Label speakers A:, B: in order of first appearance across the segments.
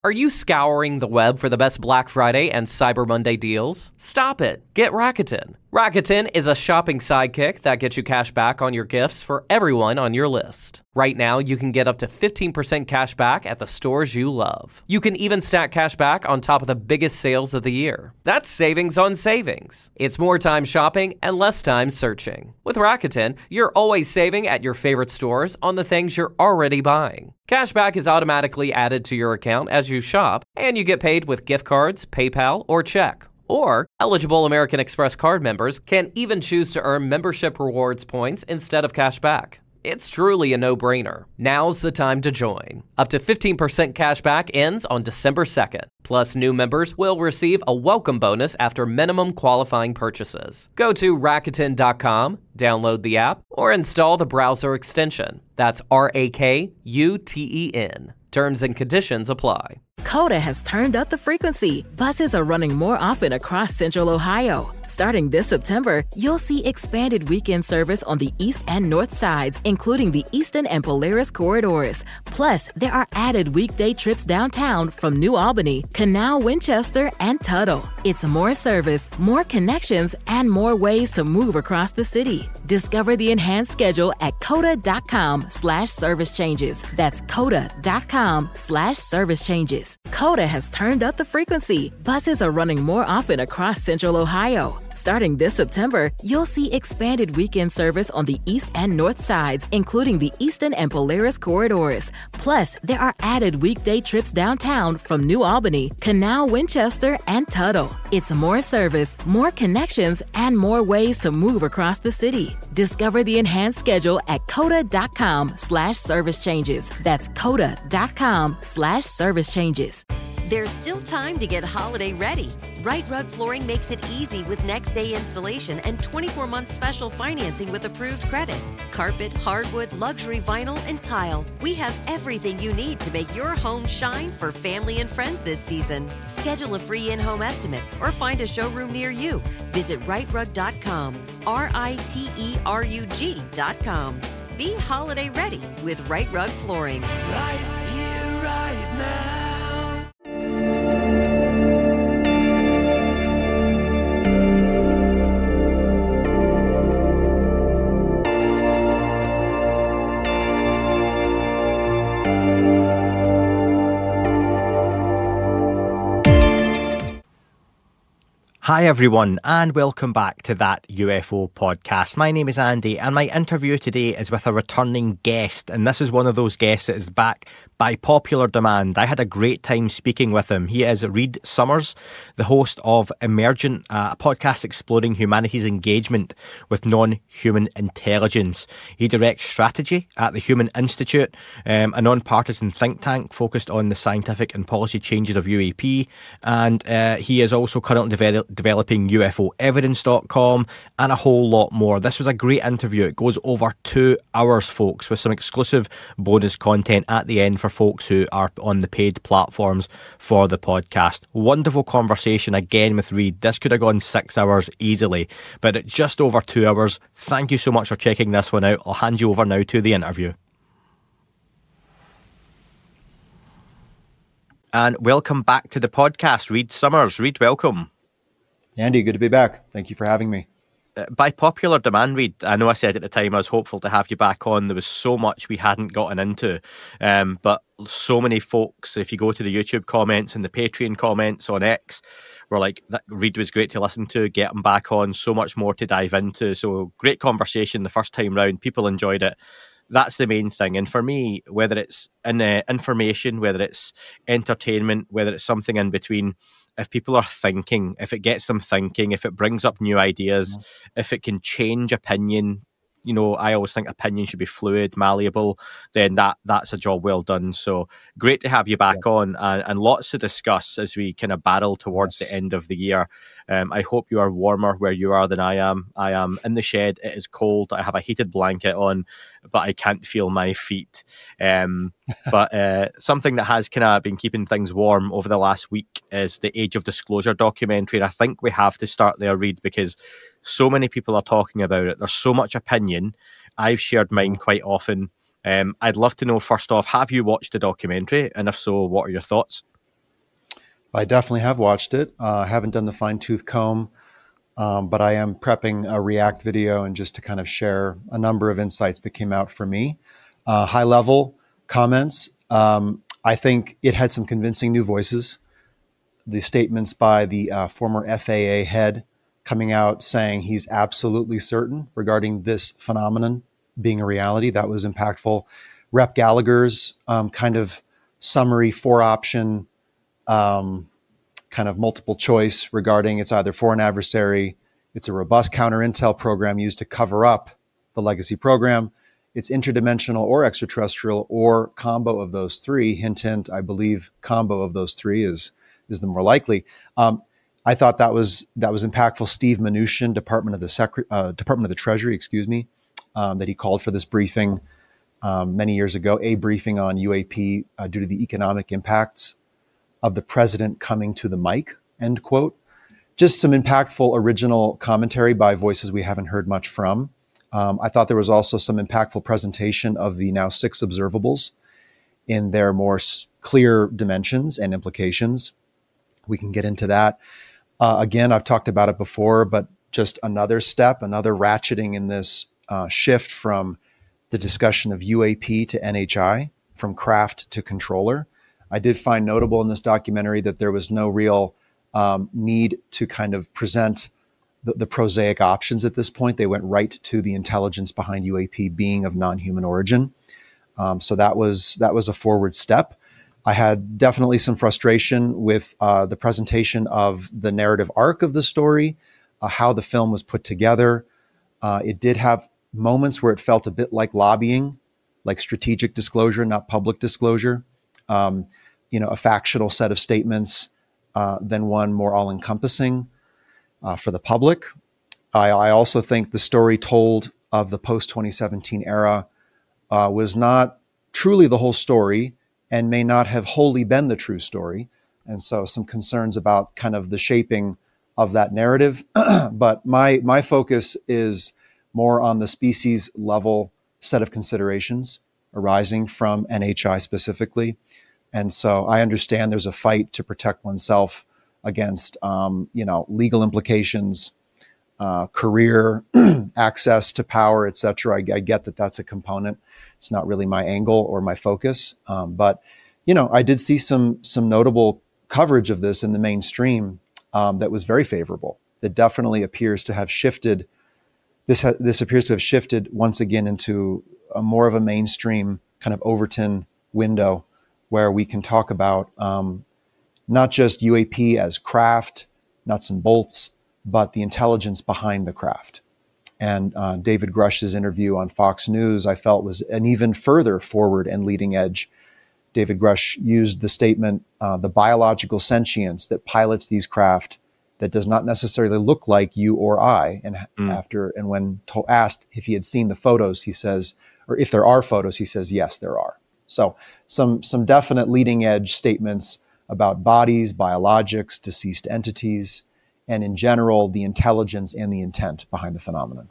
A: Are you scouring the web for the best Black Friday and Cyber Monday deals? Stop it. Get Rakuten. Rakuten is a shopping sidekick that gets you cash back on your gifts for everyone on your list. Right now, you can get up to 15% cash back at the stores you love. You can even stack cash back on top of the biggest sales of the year. That's savings on savings. It's more time shopping and less time searching. With Rakuten, you're always saving at your favorite stores on the things you're already buying. Cashback is automatically added to your account as you shop, and you get paid with gift cards, PayPal, or check. Or, eligible American Express card members can even choose to earn membership rewards points instead of cash back. It's truly a no-brainer. Now's the time to join. Up to 15% cash back ends on December 2nd. Plus, new members will receive a welcome bonus after minimum qualifying purchases. Go to Rakuten.com, download the app, or install the browser extension. That's Rakuten. Terms and conditions apply.
B: Coda has turned up the frequency. Buses are running more often across Central Ohio. Starting this September, you'll see expanded weekend service on the east and north sides, including the Eastern and Polaris corridors. Plus, there are added weekday trips downtown from New Albany, Canal, Winchester, and Tuttle. It's more service, more connections, and more ways to move across the city. Discover the enhanced schedule at coda.com/service changes. That's coda.com/service changes. Coda has turned up the frequency. Buses are running more often across Central Ohio. Starting this September, you'll see expanded weekend service on the east and north sides, including the Eastern and Polaris corridors. Plus, there are added weekday trips downtown from New Albany, Canal, Winchester, and Tuttle. It's more service, more connections, and more ways to move across the city. Discover the enhanced schedule at coda.com/service changes. That's coda.com/service changes.
C: There's still time to get holiday ready. Right Rug Flooring makes it easy with next day installation and 24-month special financing with approved credit. Carpet, hardwood, luxury vinyl, and tile. We have everything you need to make your home shine for family and friends this season. Schedule a free in-home estimate or find a showroom near you. Visit rightrug.com, RITERUG.com. Be holiday ready with Right Rug Flooring.
D: Right here, right now.
E: Hi everyone, and welcome back to That UFO podcast. My name is Andy, and my interview today is with a returning guest, and this is one of those guests that is back by popular demand. I had a great time speaking with him. He is Reid Summers, the host of Emergent, a podcast exploring humanity's engagement with non-human intelligence. He directs strategy at the Human Institute, a non-partisan think tank focused on the scientific and policy changes of UAP, and he is also currently developing UFOevidence.com and a whole lot more. This was a great interview. It goes over 2 hours, folks, with some exclusive bonus content at the end for folks who are on the paid platforms for the podcast. Wonderful conversation again with Reid. This could have gone 6 hours easily, but at just over 2 hours. Thank you so much for checking this one out. I'll hand you over now to the interview. And welcome back to the podcast, Reid Summers. Reid, welcome.
F: Andy, good to be back. Thank you for having me.
E: By popular demand, Reid, I know I said at the time I was hopeful to have you back on. There was so much we hadn't gotten into, but so many folks, if you go to the YouTube comments and the Patreon comments on X, were like, that Reid was great to listen to, get him back on, so much more to dive into. So great conversation the first time round. People enjoyed it. That's the main thing. And for me, whether it's information, whether it's entertainment, whether it's something in between, if people are thinking, if it gets them thinking, if it brings up new ideas, if it can change opinion, you know, I always think opinion should be fluid, malleable, then that's a job well done. So great to have you back on, and lots to discuss as we kind of battle towards the end of the year. I hope you are warmer where you are than I am. I am in the shed. It is cold. I have a heated blanket on, but I can't feel my feet. But something that has kind of been keeping things warm over the last week is the Age of Disclosure documentary. And I think we have to start there, Reid, because so many people are talking about it. There's so much opinion. I've shared mine quite often. I'd love to know, first off, have you watched the documentary? And if so, what are your thoughts?
F: I definitely have watched it. I haven't done the fine-tooth comb, but I am prepping a React video and just to kind of share a number of insights that came out for me. High-level comments. I think it had some convincing new voices. The statements by the former FAA head coming out saying he's absolutely certain regarding this phenomenon being a reality, that was impactful. Rep Gallagher's kind of summary 4-option kind of multiple choice regarding it's either for an adversary, it's a robust counter intel program used to cover up the legacy program, it's interdimensional or extraterrestrial or combo of those three. Hint, hint, I believe combo of those three is the more likely. I thought that was impactful. Steve Mnuchin, Department of the Treasury, that he called for this briefing many years ago, a briefing on UAP due to the economic impacts of the president coming to the mic, end quote. Just some impactful original commentary by voices we haven't heard much from. I thought there was also some impactful presentation of the now 6 observables in their more clear dimensions and implications. We can get into that. Again, I've talked about it before, but just another step, another ratcheting in this shift from the discussion of UAP to NHI, from craft to controller. I did find notable in this documentary that there was no real need to kind of present the prosaic options at this point. They went right to the intelligence behind UAP being of non-human origin. So that was a forward step. I had definitely some frustration with the presentation of the narrative arc of the story, how the film was put together. It did have moments where it felt a bit like lobbying, like strategic disclosure, not public disclosure. A factional set of statements than one more all-encompassing for the public. I also think the story told of the post-2017 era was not truly the whole story and may not have wholly been the true story. And so some concerns about kind of the shaping of that narrative. But my focus is more on the species level set of considerations arising from NHI specifically. And so I understand there's a fight to protect oneself against, legal implications, career, access to power, et cetera. I get that that's a component. It's not really my angle or my focus. But I did see some notable coverage of this in the mainstream that was very favorable. That definitely appears to have shifted. This appears to have shifted once again into a more of a mainstream kind of Overton window, where we can talk about not just UAP as craft, nuts and bolts, but the intelligence behind the craft. And David Grush's interview on Fox News, I felt, was an even further forward and leading edge. David Grush used the statement, the biological sentience that pilots these craft that does not necessarily look like you or I. And when asked if he had seen the photos, he says, or if there are photos, he says, yes, there are. So some definite leading edge statements about bodies, biologics, deceased entities, and in general, the intelligence and the intent behind the phenomenon.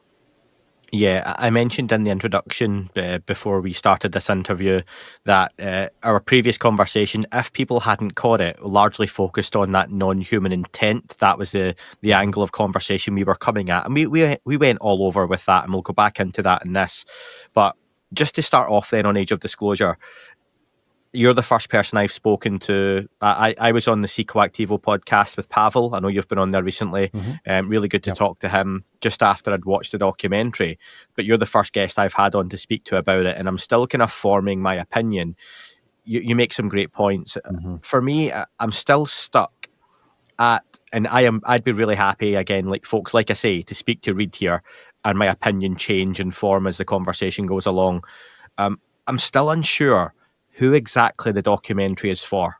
E: Yeah, I mentioned in the introduction before we started this interview that our previous conversation, if people hadn't caught it, largely focused on that non-human intent. That was the angle of conversation we were coming at. And we went all over with that, and we'll go back into that in this. But just to start off then on Age of Disclosure, you're the first person I've spoken to. I was on the Psychoactivo podcast with Pavel. I know you've been on there recently. Really good to talk to him just after I'd watched the documentary. But you're the first guest I've had on to speak to about it, and I'm still kind of forming my opinion. You make some great points. For me, I'm still stuck at, and I'd be really happy, again, like folks, like I say, to speak to Reid here, and my opinion change and form as the conversation goes along. I'm still unsure who exactly the documentary is for.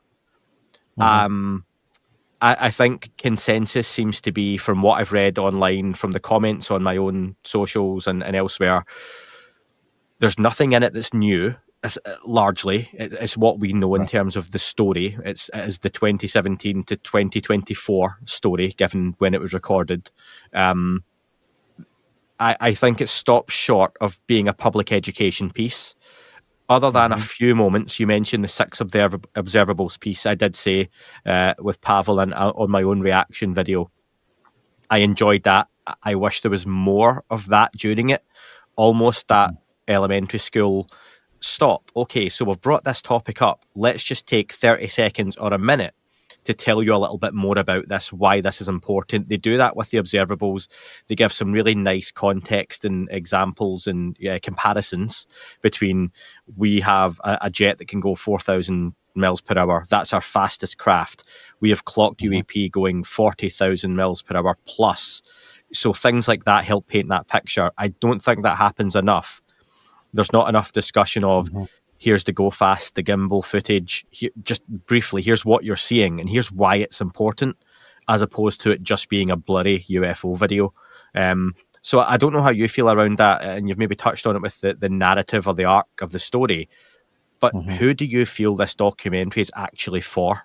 E: I think consensus seems to be, from what I've read online, from the comments on my own socials and elsewhere, there's nothing in it that's new. Largely, it's what we know in terms of the story. It is the 2017 to 2024 story, given when it was recorded. I think it stops short of being a public education piece other than a few moments, you mentioned the 6 observables piece. I did say with Pavel and on my own reaction video, I enjoyed that. I wish there was more of that during it. Almost that elementary school, stop. Okay, so we've brought this topic up. Let's just take 30 seconds or a minute to tell you a little bit more about this, why this is important. They do that with the observables. They give some really nice context and examples and comparisons between, we have a jet that can go 4,000 miles per hour. That's our fastest craft. We have clocked UAP going 40,000 miles per hour plus. So things like that help paint that picture. I don't think that happens enough. There's not enough discussion of, here's the go fast, the gimbal footage. Just briefly, here's what you're seeing and here's why it's important, as opposed to it just being a blurry UFO video. So I don't know how you feel around that, and you've maybe touched on it with the narrative or the arc of the story, but who do you feel this documentary is actually for?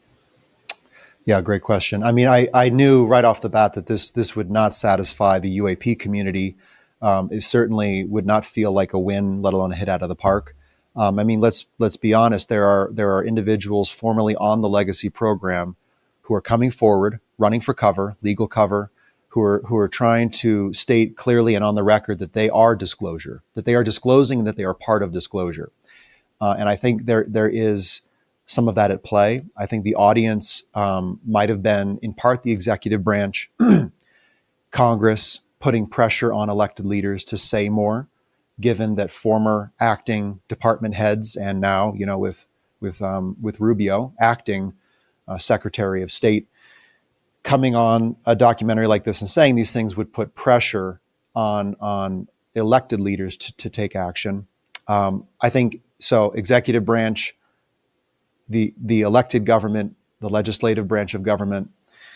F: Yeah, great question. I mean, I knew right off the bat that this would not satisfy the UAP community. It certainly would not feel like a win, let alone a hit out of the park. I mean, let's be honest. There are individuals formerly on the Legacy program who are coming forward, running for cover, legal cover, who are trying to state clearly and on the record that they are disclosure, that they are disclosing, and that they are part of disclosure. And I think there is some of that at play. I think the audience might have been, in part, the executive branch, Congress, putting pressure on elected leaders to say more, given that former acting department heads, and now, with Rubio, acting Secretary of State, coming on a documentary like this and saying these things would put pressure on elected leaders to take action. I think so. Executive branch, the elected government, the legislative branch of government.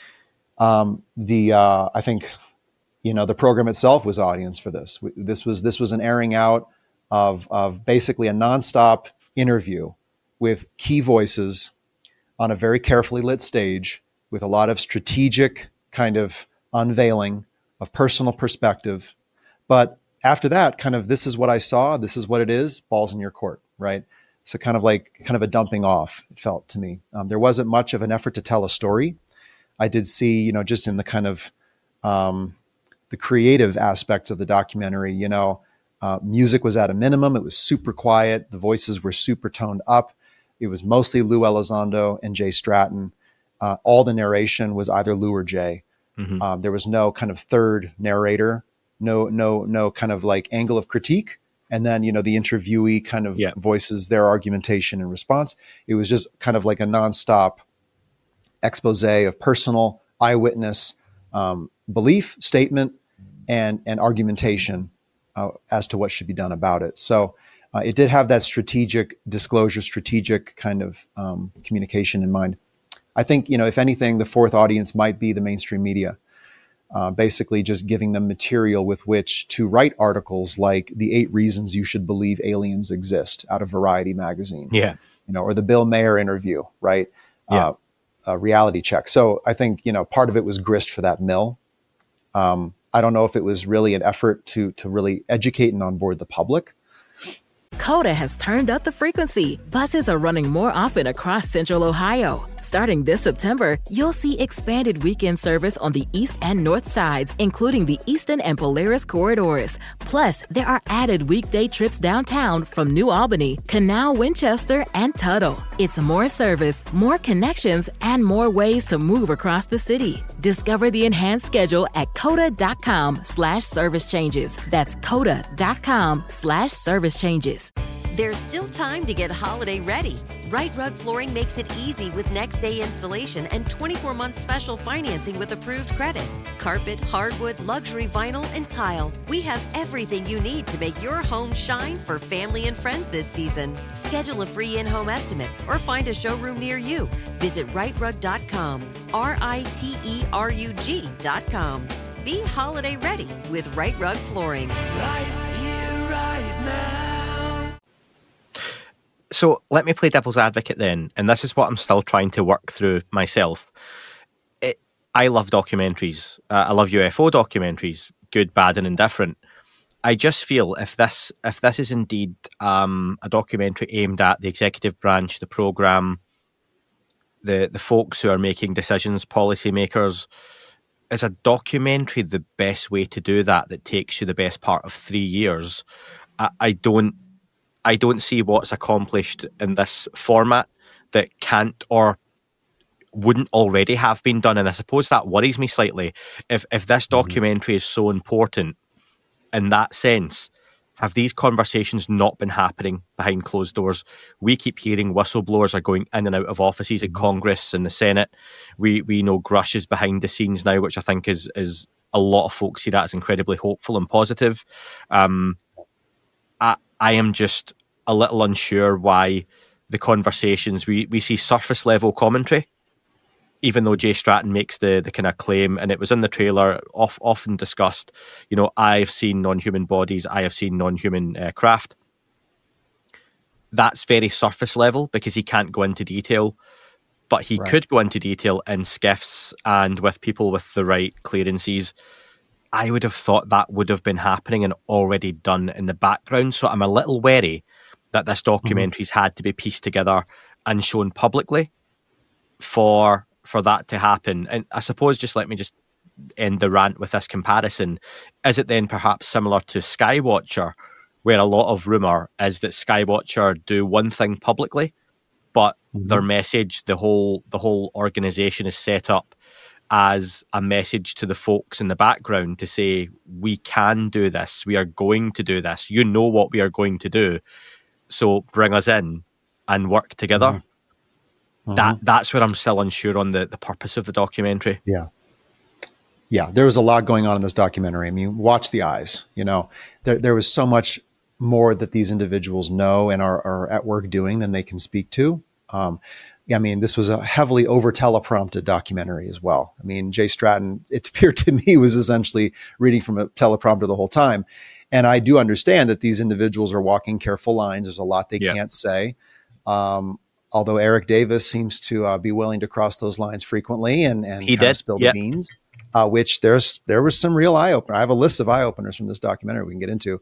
F: I think, the program itself was audience for this. This was an airing out of basically a nonstop interview with key voices on a very carefully lit stage, with a lot of strategic kind of unveiling of personal perspective. But after that, kind of, this is what I saw, this is what it is, ball's in your court, right? So kind of a dumping off, it felt to me. There wasn't much of an effort to tell a story. I did see, just in the kind of the creative aspects of the documentary, music was at a minimum. It was super quiet. The voices were super toned up. It was mostly Lou Elizondo and Jay Stratton. All the narration was either Lou or Jay. There was no kind of third narrator, no kind of like angle of critique. And then, the interviewee kind of voices their argumentation and response. It was just kind of like a nonstop expose of personal eyewitness belief, statement, and argumentation as to what should be done about it. So it did have that strategic disclosure, strategic kind of communication in mind. I think, if anything, the fourth audience might be the mainstream media. Basically just giving them material with which to write articles like the 8 reasons you should believe aliens exist out of Variety magazine, or the Bill Maher interview, right? A reality check. So I think, part of it was grist for that mill. I don't know if it was really an effort to really educate and onboard the public.
B: Coda has turned up the frequency. Buses are running more often across Central Ohio. Starting this September, you'll see expanded weekend service on the east and north sides, including the Eastern and Polaris corridors. Plus, there are added weekday trips downtown from New Albany, Canal, Winchester, and Tuttle. It's more service, more connections, and more ways to move across the city. Discover the enhanced schedule at coda.com/service changes. That's coda.com/service changes.
C: There's still time to get holiday ready. Right Rug Flooring makes it easy with next day installation and 24-month special financing with approved credit. Carpet, hardwood, luxury vinyl, and tile. We have everything you need to make your home shine for family and friends this season. Schedule a free in-home estimate or find a showroom near you. Visit rightrug.com, RITERUG.com. Be holiday ready with Right Rug Flooring.
D: Right here, right now.
E: So let me play devil's advocate then, and this is what I'm still trying to work through myself. I love documentaries. I love UFO documentaries, good, bad, and indifferent. I just feel if this is indeed a documentary aimed at the executive branch, the programme, the folks who are making decisions, policymakers, is a documentary the best way to do that takes you the best part of 3 years? I don't see what's accomplished in this format that can't or wouldn't already have been done, and I suppose that worries me slightly. If this documentary is so important in that sense, have these conversations not been happening behind closed doors? We keep hearing whistleblowers are going in and out of offices at Congress and the Senate. We know Grush is behind the scenes now, which I think is a lot of folks see that as incredibly hopeful and positive. I am just a little unsure why the conversations, we see surface level commentary, even though Jay Stratton makes the kind of claim, and it was in the trailer, often discussed, I've seen non-human bodies, I have seen non-human craft. That's very surface level because he can't go into detail, but he could go into detail in skiffs and with people with the right clearances. I would have thought that would have been happening and already done in the background. So I'm a little wary that this documentary's had to be pieced together and shown publicly for that to happen. And I suppose just let me just end the rant with this comparison. Is it then perhaps similar to Skywatcher, where a lot of rumour is that Skywatcher do one thing publicly, but their message, the whole organisation is set up as a message to the folks in the background to say, we can do this, we are going to do this, you know what we are going to do, so bring us in and work together. That's where I'm still unsure on the purpose of the documentary.
F: Yeah, there was a lot going on in this documentary. I mean, watch the eyes. There was so much more that these individuals know and are at work doing than they can speak to. I mean, this was a heavily over teleprompted documentary as well. I mean, Jay Stratton, it appeared to me, was essentially reading from a teleprompter the whole time. And I do understand that these individuals are walking careful lines. There's a lot they can't say. Although Eric Davis seems to be willing to cross those lines frequently and he did spill the beans, which there was some real eye opener. I have a list of eye openers from this documentary we can get into.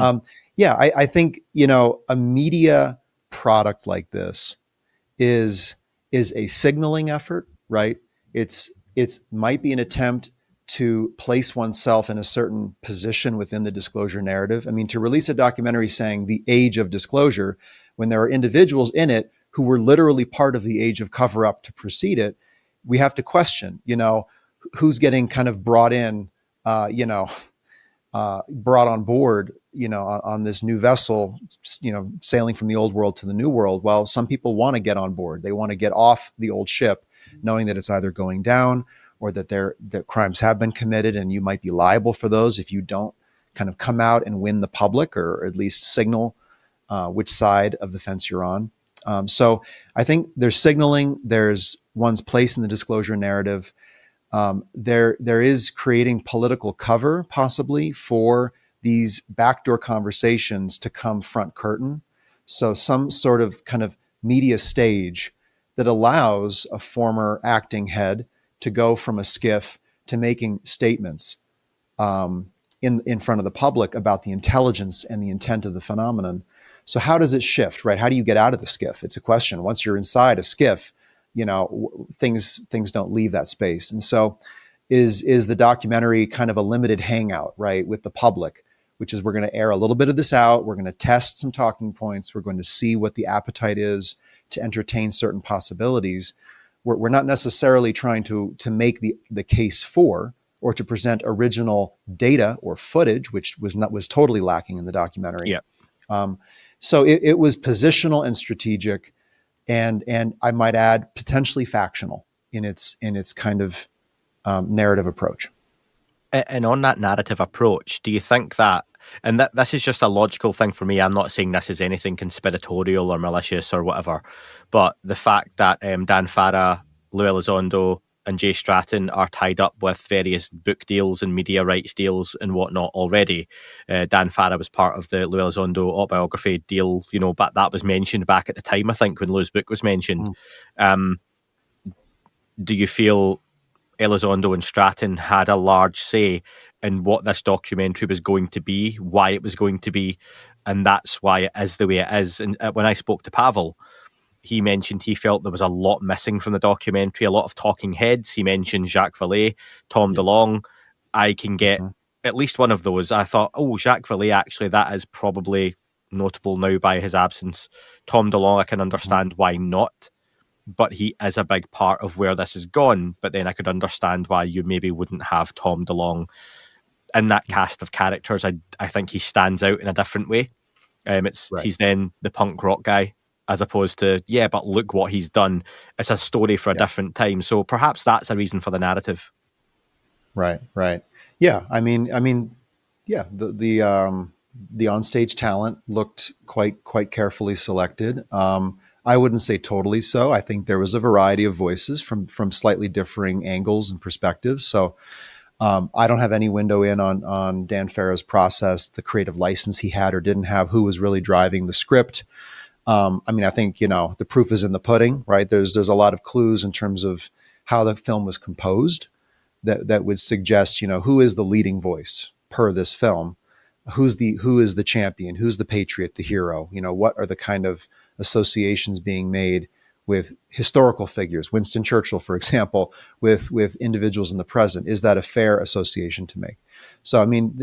F: I think, a media product like this is a signaling effort, right? It's might be an attempt to place oneself in a certain position within the disclosure narrative. I mean, to release a documentary saying the age of disclosure, when there are individuals in it who were literally part of the age of cover-up to precede it, we have to question, who's getting kind of brought in, brought on board, on this new vessel, sailing from the old world to the new world. Well, some people want to get on board. They want to get off the old ship, knowing that it's either going down or that crimes have been committed, and you might be liable for those if you don't kind of come out and win the public, or at least signal which side of the fence you're on. So I think there's signaling, there's one's place in the disclosure narrative. There is creating political cover possibly for these backdoor conversations to come front curtain. So some sort of kind of media stage that allows a former acting head to go from a skiff to making statements in front of the public about the intelligence and the intent of the phenomenon. So how does it shift, right? How do you get out of the skiff? It's a question. Once you're inside a skiff, things don't leave that space. And so is the documentary kind of a limited hangout, right, with the public, which is we're going to air a little bit of this out. We're going to test some talking points. We're going to see what the appetite is to entertain certain possibilities. We're not necessarily trying to make the case for or to present original data or footage, which was totally lacking in the documentary. So it was positional and strategic, and I might add potentially factional in its kind of narrative approach.
E: And on that narrative approach, do you think that, and this is just a logical thing for me, I'm not saying this is anything conspiratorial or malicious or whatever, but the fact that Dan Farah, Lou Elizondo, and Jay Stratton are tied up with various book deals and media rights deals and whatnot already. Dan Farah was part of the Lou Elizondo autobiography deal, but that was mentioned back at the time, I think, when Lou's book was mentioned. Do you feel Elizondo and Stratton had a large say in what this documentary was going to be, why it was going to be, and that's why it is the way it is. And when I spoke to Pavel, he mentioned he felt there was a lot missing from the documentary, a lot of talking heads. He mentioned Jacques Vallée, Tom DeLonge. I can get at least one of those. I thought, Jacques Vallée, actually, that is probably notable now by his absence. Tom DeLonge, I can understand why not, but he is a big part of where this has gone. But then I could understand why you maybe wouldn't have Tom DeLonge in that cast of characters. I think he stands out in a different way. He's then the punk rock guy, as opposed to, but look what he's done. It's a story for a different time. So perhaps that's a reason for the narrative.
F: Right. Yeah. I mean, the onstage talent looked quite carefully selected. I wouldn't say totally so. I think there was a variety of voices from slightly differing angles and perspectives. So I don't have any window in on Dan Farrow's process, the creative license he had or didn't have, who was really driving the script. I think, the proof is in the pudding, right? There's a lot of clues in terms of how the film was composed that would suggest, who is the leading voice per this film? Who is the champion? Who's the patriot, the hero? What are the kind of associations being made with historical figures? Winston Churchill, for example, with individuals in the present. Is that a fair association to make? So,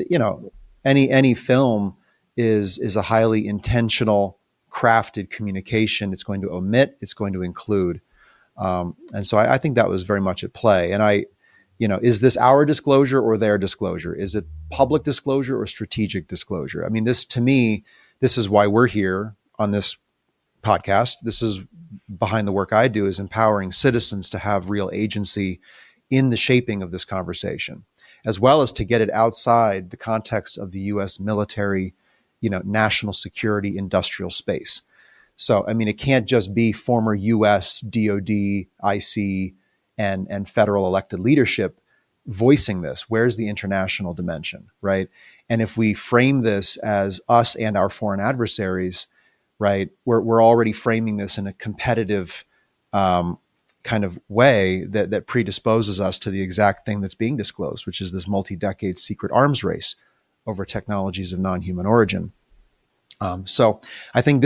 F: any film is a highly intentional, crafted communication. It's going to omit, it's going to include. And so I think that was very much at play. And is this our disclosure or their disclosure? Is it public disclosure or strategic disclosure? To me, this is why we're here on this podcast. This is behind the work I do, is empowering citizens to have real agency in the shaping of this conversation, as well as to get it outside the context of the U.S. military, national security industrial space. So, it can't just be former U.S. DOD, IC, and federal elected leadership voicing this. Where's the international dimension, right? And if we frame this as us and our foreign adversaries, right, we're already framing this in a competitive kind of way that predisposes us to the exact thing that's being disclosed, which is this multi-decade secret arms race over technologies of non-human origin. So I think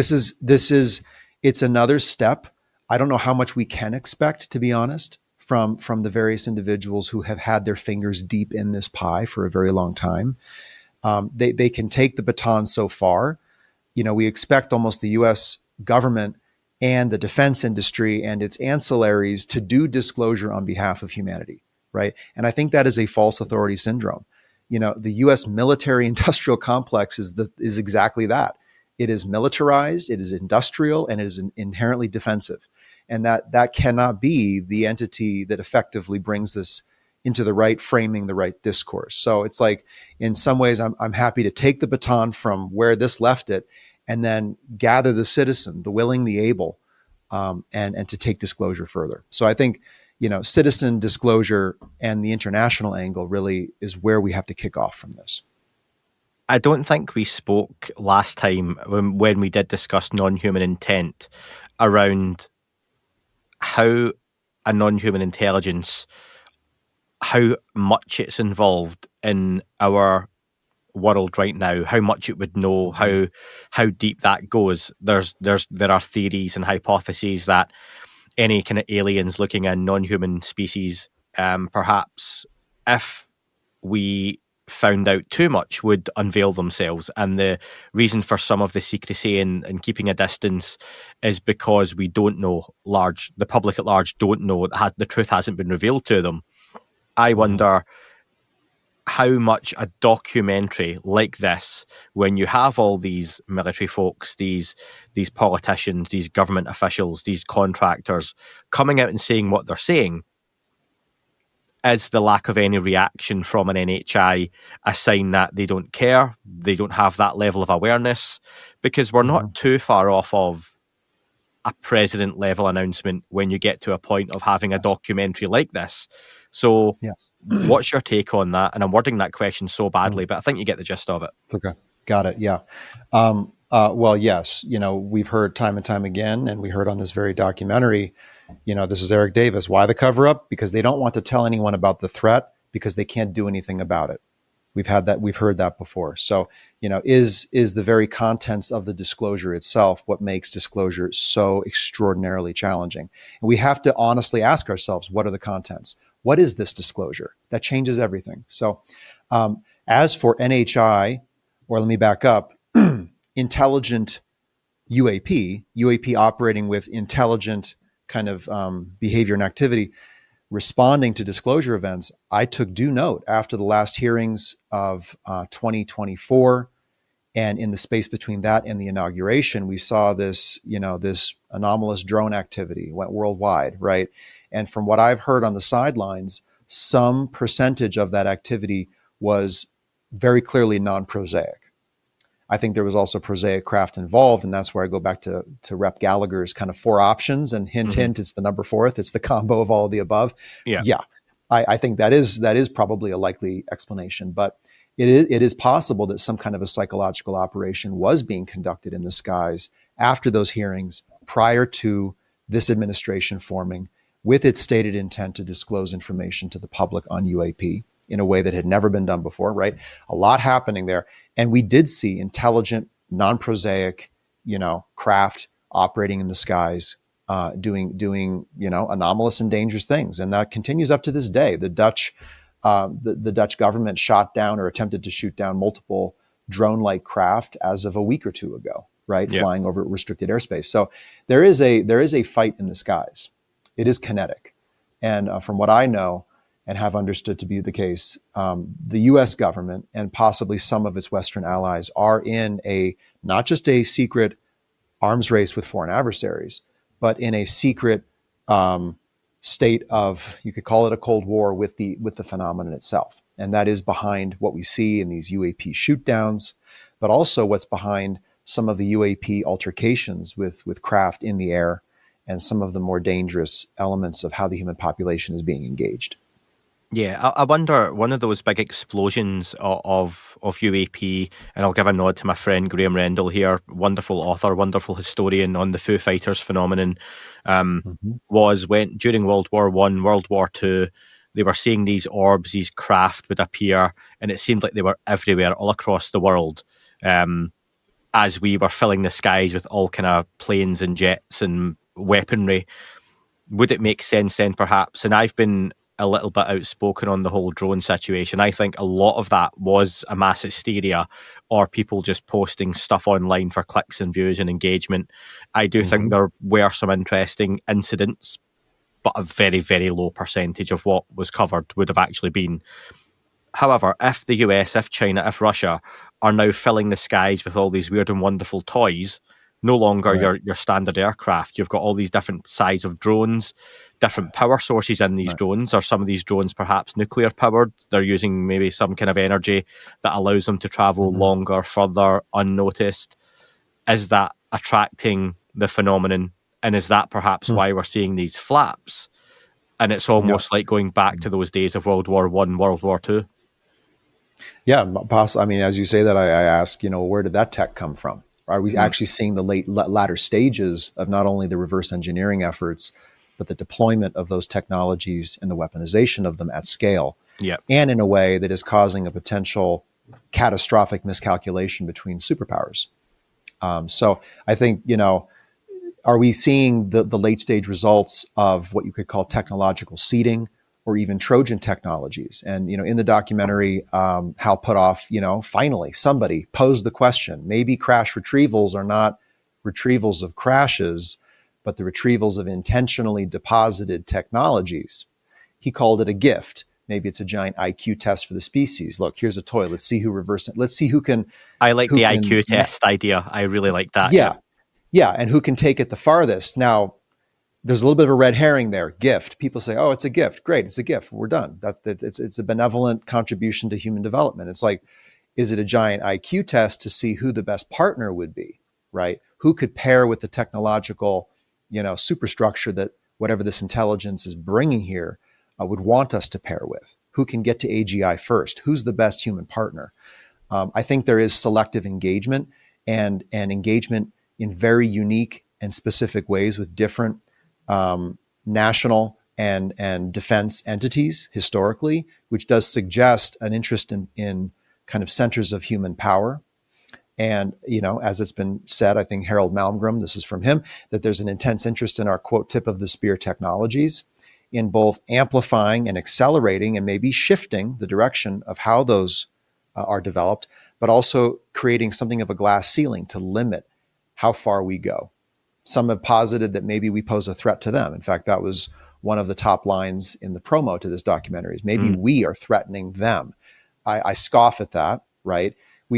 F: it's another step. I don't know how much we can expect, to be honest, from the various individuals who have had their fingers deep in this pie for a very long time. They can take the baton so far. We expect almost the U.S. government and the defense industry and its ancillaries to do disclosure on behalf of humanity, right? And I think that is a false authority syndrome. The U.S. military industrial complex is exactly that. It is militarized, it is industrial, and it is inherently defensive. And that cannot be the entity that effectively brings this into the right framing, the right discourse. So it's like, in some ways, I'm happy to take the baton from where this left it and then gather the citizen, the willing, the able, and to take disclosure further. So I think, citizen disclosure and the international angle really is where we have to kick off from this.
E: I don't think we spoke last time when we did discuss non-human intent around how a non-human intelligence, how much it's involved in our world right now, how much it would know, how deep that goes. There are theories and hypotheses that any kind of aliens looking at non-human species, perhaps if we found out too much, would unveil themselves. And the reason for some of the secrecy and keeping a distance is because we don't know, the public at large don't know, the truth hasn't been revealed to them. I wonder how much a documentary like this, when you have all these military folks, these politicians, these government officials, these contractors coming out and saying what they're saying, is the lack of any reaction from an NHI a sign that they don't care, they don't have that level of awareness? Because we're not too far off of a president level announcement when you get to a point of having a documentary like this. So what's your take on that? And I'm wording that question so badly, but I think you get the gist of it.
F: It's okay. Got it. Yeah. Well, yes, we've heard time and time again, and we heard on this very documentary, This is Eric Davis. Why the cover up? Because they don't want to tell anyone about the threat because they can't do anything about it. We've heard that before. So, is the very contents of the disclosure itself what makes disclosure so extraordinarily challenging? And we have to honestly ask ourselves, what are the contents? What is this disclosure? That changes everything. So, as for NHI, or let me back up, intelligent UAP operating with intelligent kind of behavior and activity, responding to disclosure events, I took due note after the last hearings of 2024, and in the space between that and the inauguration, we saw this, this anomalous drone activity went worldwide, right? And from what I've heard on the sidelines, some percentage of that activity was very clearly non-prosaic. I think there was also prosaic craft involved, and that's where I go back to Rep Gallagher's kind of 4 options, and hint, it's the number 4th. It's the combo of all of the above. Yeah. I think that is probably a likely explanation, but it is possible that some kind of a psychological operation was being conducted in the skies after those hearings, prior to this administration forming, with its stated intent to disclose information to the public on UAP in a way that had never been done before, right? A lot happening there. And we did see intelligent, non-prosaic, craft operating in the skies, doing anomalous and dangerous things. And that continues up to this day. The Dutch government shot down or attempted to shoot down multiple drone-like craft as of a week or 2 ago, right? Yeah. Flying over restricted airspace. So there is a fight in the skies. It is kinetic. And from what I know, and have understood to be the case, the U.S. government and possibly some of its Western allies are in not just a secret arms race with foreign adversaries, but in a secret state of, you could call it a Cold War with the phenomenon itself. And that is behind what we see in these UAP shootdowns, but also what's behind some of the UAP altercations with craft in the air and some of the more dangerous elements of how the human population is being engaged.
E: Yeah, I wonder, one of those big explosions of UAP, and I'll give a nod to my friend Graham Rendell here, wonderful author, wonderful historian on the Foo Fighters phenomenon, was when during World War I, World War II, they were seeing these orbs, these craft would appear, and it seemed like they were everywhere, all across the world, as we were filling the skies with all kind of planes and jets and weaponry. Would it make sense then, perhaps? And I've been a little bit outspoken on the whole drone situation. I think a lot of that was a mass hysteria, or people just posting stuff online for clicks and views and engagement. I do think there were some interesting incidents, but a very, very low percentage of what was covered would have actually been. However, if the US, if China, if Russia are now filling the skies with all these weird and wonderful toys, no longer your standard aircraft, you've got all these different size of drones, different power sources in these drones. Are some of these drones perhaps nuclear powered? They're using maybe some kind of energy that allows them to travel longer, further, unnoticed. Is that attracting the phenomenon? And is that perhaps why we're seeing these flaps? And it's almost like going back to those days of World War I, World War II.
F: Yeah, I mean, as you say that, I ask, where did that tech come from? Are we actually seeing the latter stages of not only the reverse engineering efforts, but the deployment of those technologies and the weaponization of them at scale, and in a way that is causing a potential catastrophic miscalculation between superpowers? So I think, are we seeing the late stage results of what you could call technological seeding, or even Trojan technologies? And, in the documentary, Hal Puthoff, finally somebody posed the question, maybe crash retrievals are not retrievals of crashes, but the retrievals of intentionally deposited technologies. He called it a gift. Maybe it's a giant IQ test for the species. Look, here's a toy. Let's see who reverse it. Let's see who can.
E: I like the IQ test idea. I really like that.
F: Yeah. And who can take it the farthest. Now, there's a little bit of a red herring there. Gift. People say, "Oh, it's a gift. Great, it's a gift. We're done." It's a benevolent contribution to human development. It's like, is it a giant IQ test to see who the best partner would be, right? Who could pair with the technological, superstructure that whatever this intelligence is bringing here would want us to pair with? Who can get to AGI first? Who's the best human partner? I think there is selective engagement and engagement in very unique and specific ways with different national and defense entities historically, which does suggest an interest in kind of centers of human power. And, as it's been said, I think Harold Malmgren, this is from him, that there's an intense interest in our, quote, tip of the spear technologies in both amplifying and accelerating and maybe shifting the direction of how those are developed, but also creating something of a glass ceiling to limit how far we go. Some have posited that maybe we pose a threat to them. In fact, that was one of the top lines in the promo to this documentary is maybe we are threatening them. I scoff at that, right?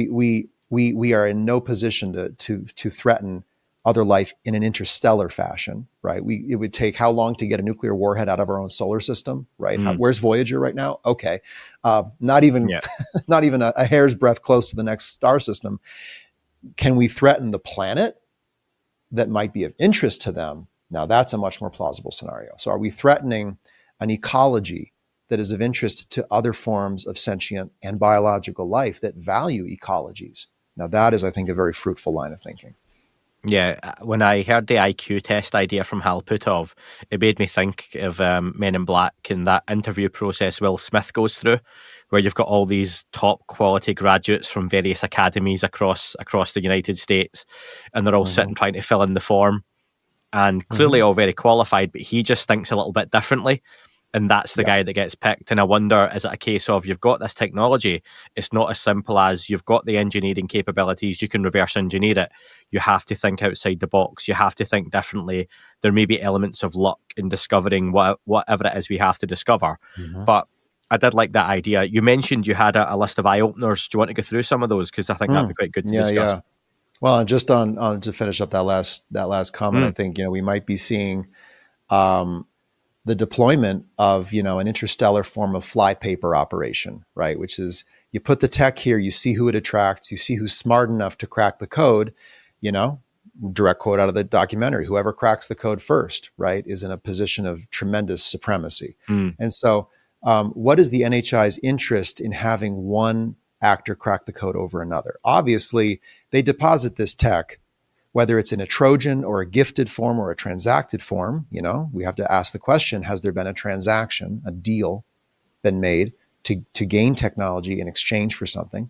F: We are in no position to threaten other life in an interstellar fashion, right? It would take how long to get a nuclear warhead out of our own solar system, right? Where's Voyager right now? Okay, not even a hair's breadth close to the next star system. Can we threaten the planet that might be of interest to them? Now that's a much more plausible scenario. So are we threatening an ecology that is of interest to other forms of sentient and biological life that value ecologies? Now that is, I think, a very fruitful line of thinking.
E: Yeah, when I heard the IQ test idea from Hal Puthoff, it made me think of Men in Black and that interview process Will Smith goes through, where you've got all these top quality graduates from various academies across the United States, and they're all sitting trying to fill in the form, and clearly all very qualified, but he just thinks a little bit differently. And that's the guy that gets picked. And I wonder, is it a case of you've got this technology? It's not as simple as you've got the engineering capabilities, you can reverse engineer it. You have to think outside the box. You have to think differently. There may be elements of luck in discovering whatever it is we have to discover. But I did like that idea. You mentioned you had a list of eye-openers. Do you want to go through some of those? Because I think that'd be quite good to discuss. Yeah.
F: Well, and just on to finish up that last comment, I think, we might be seeing the deployment of, an interstellar form of flypaper operation, right? Which is you put the tech here, you see who it attracts, you see who's smart enough to crack the code, direct quote out of the documentary, whoever cracks the code first, right, is in a position of tremendous supremacy. And so what is the NHI's interest in having one actor crack the code over another? Obviously, they deposit this tech, whether it's in a Trojan or a gifted form or a transacted form. We have to ask the question, has there been a transaction, a deal been made to gain technology in exchange for something?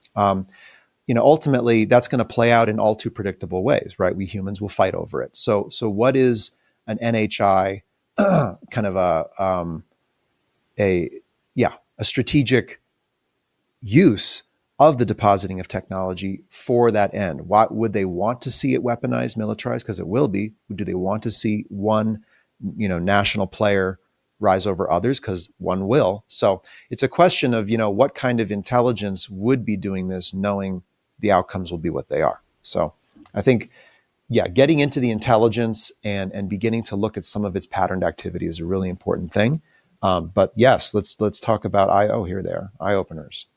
F: Ultimately, that's going to play out in all too predictable ways, right? We humans will fight over it. So what is an NHI kind of a strategic use of the depositing of technology for that end? What would they want to see it weaponized, militarized? Because it will be. Do they want to see one, national player rise over others? Because one will. So it's a question of, what kind of intelligence would be doing this, knowing the outcomes will be what they are. So I think, getting into the intelligence and beginning to look at some of its patterned activity is a really important thing. But yes, let's talk about eye openers.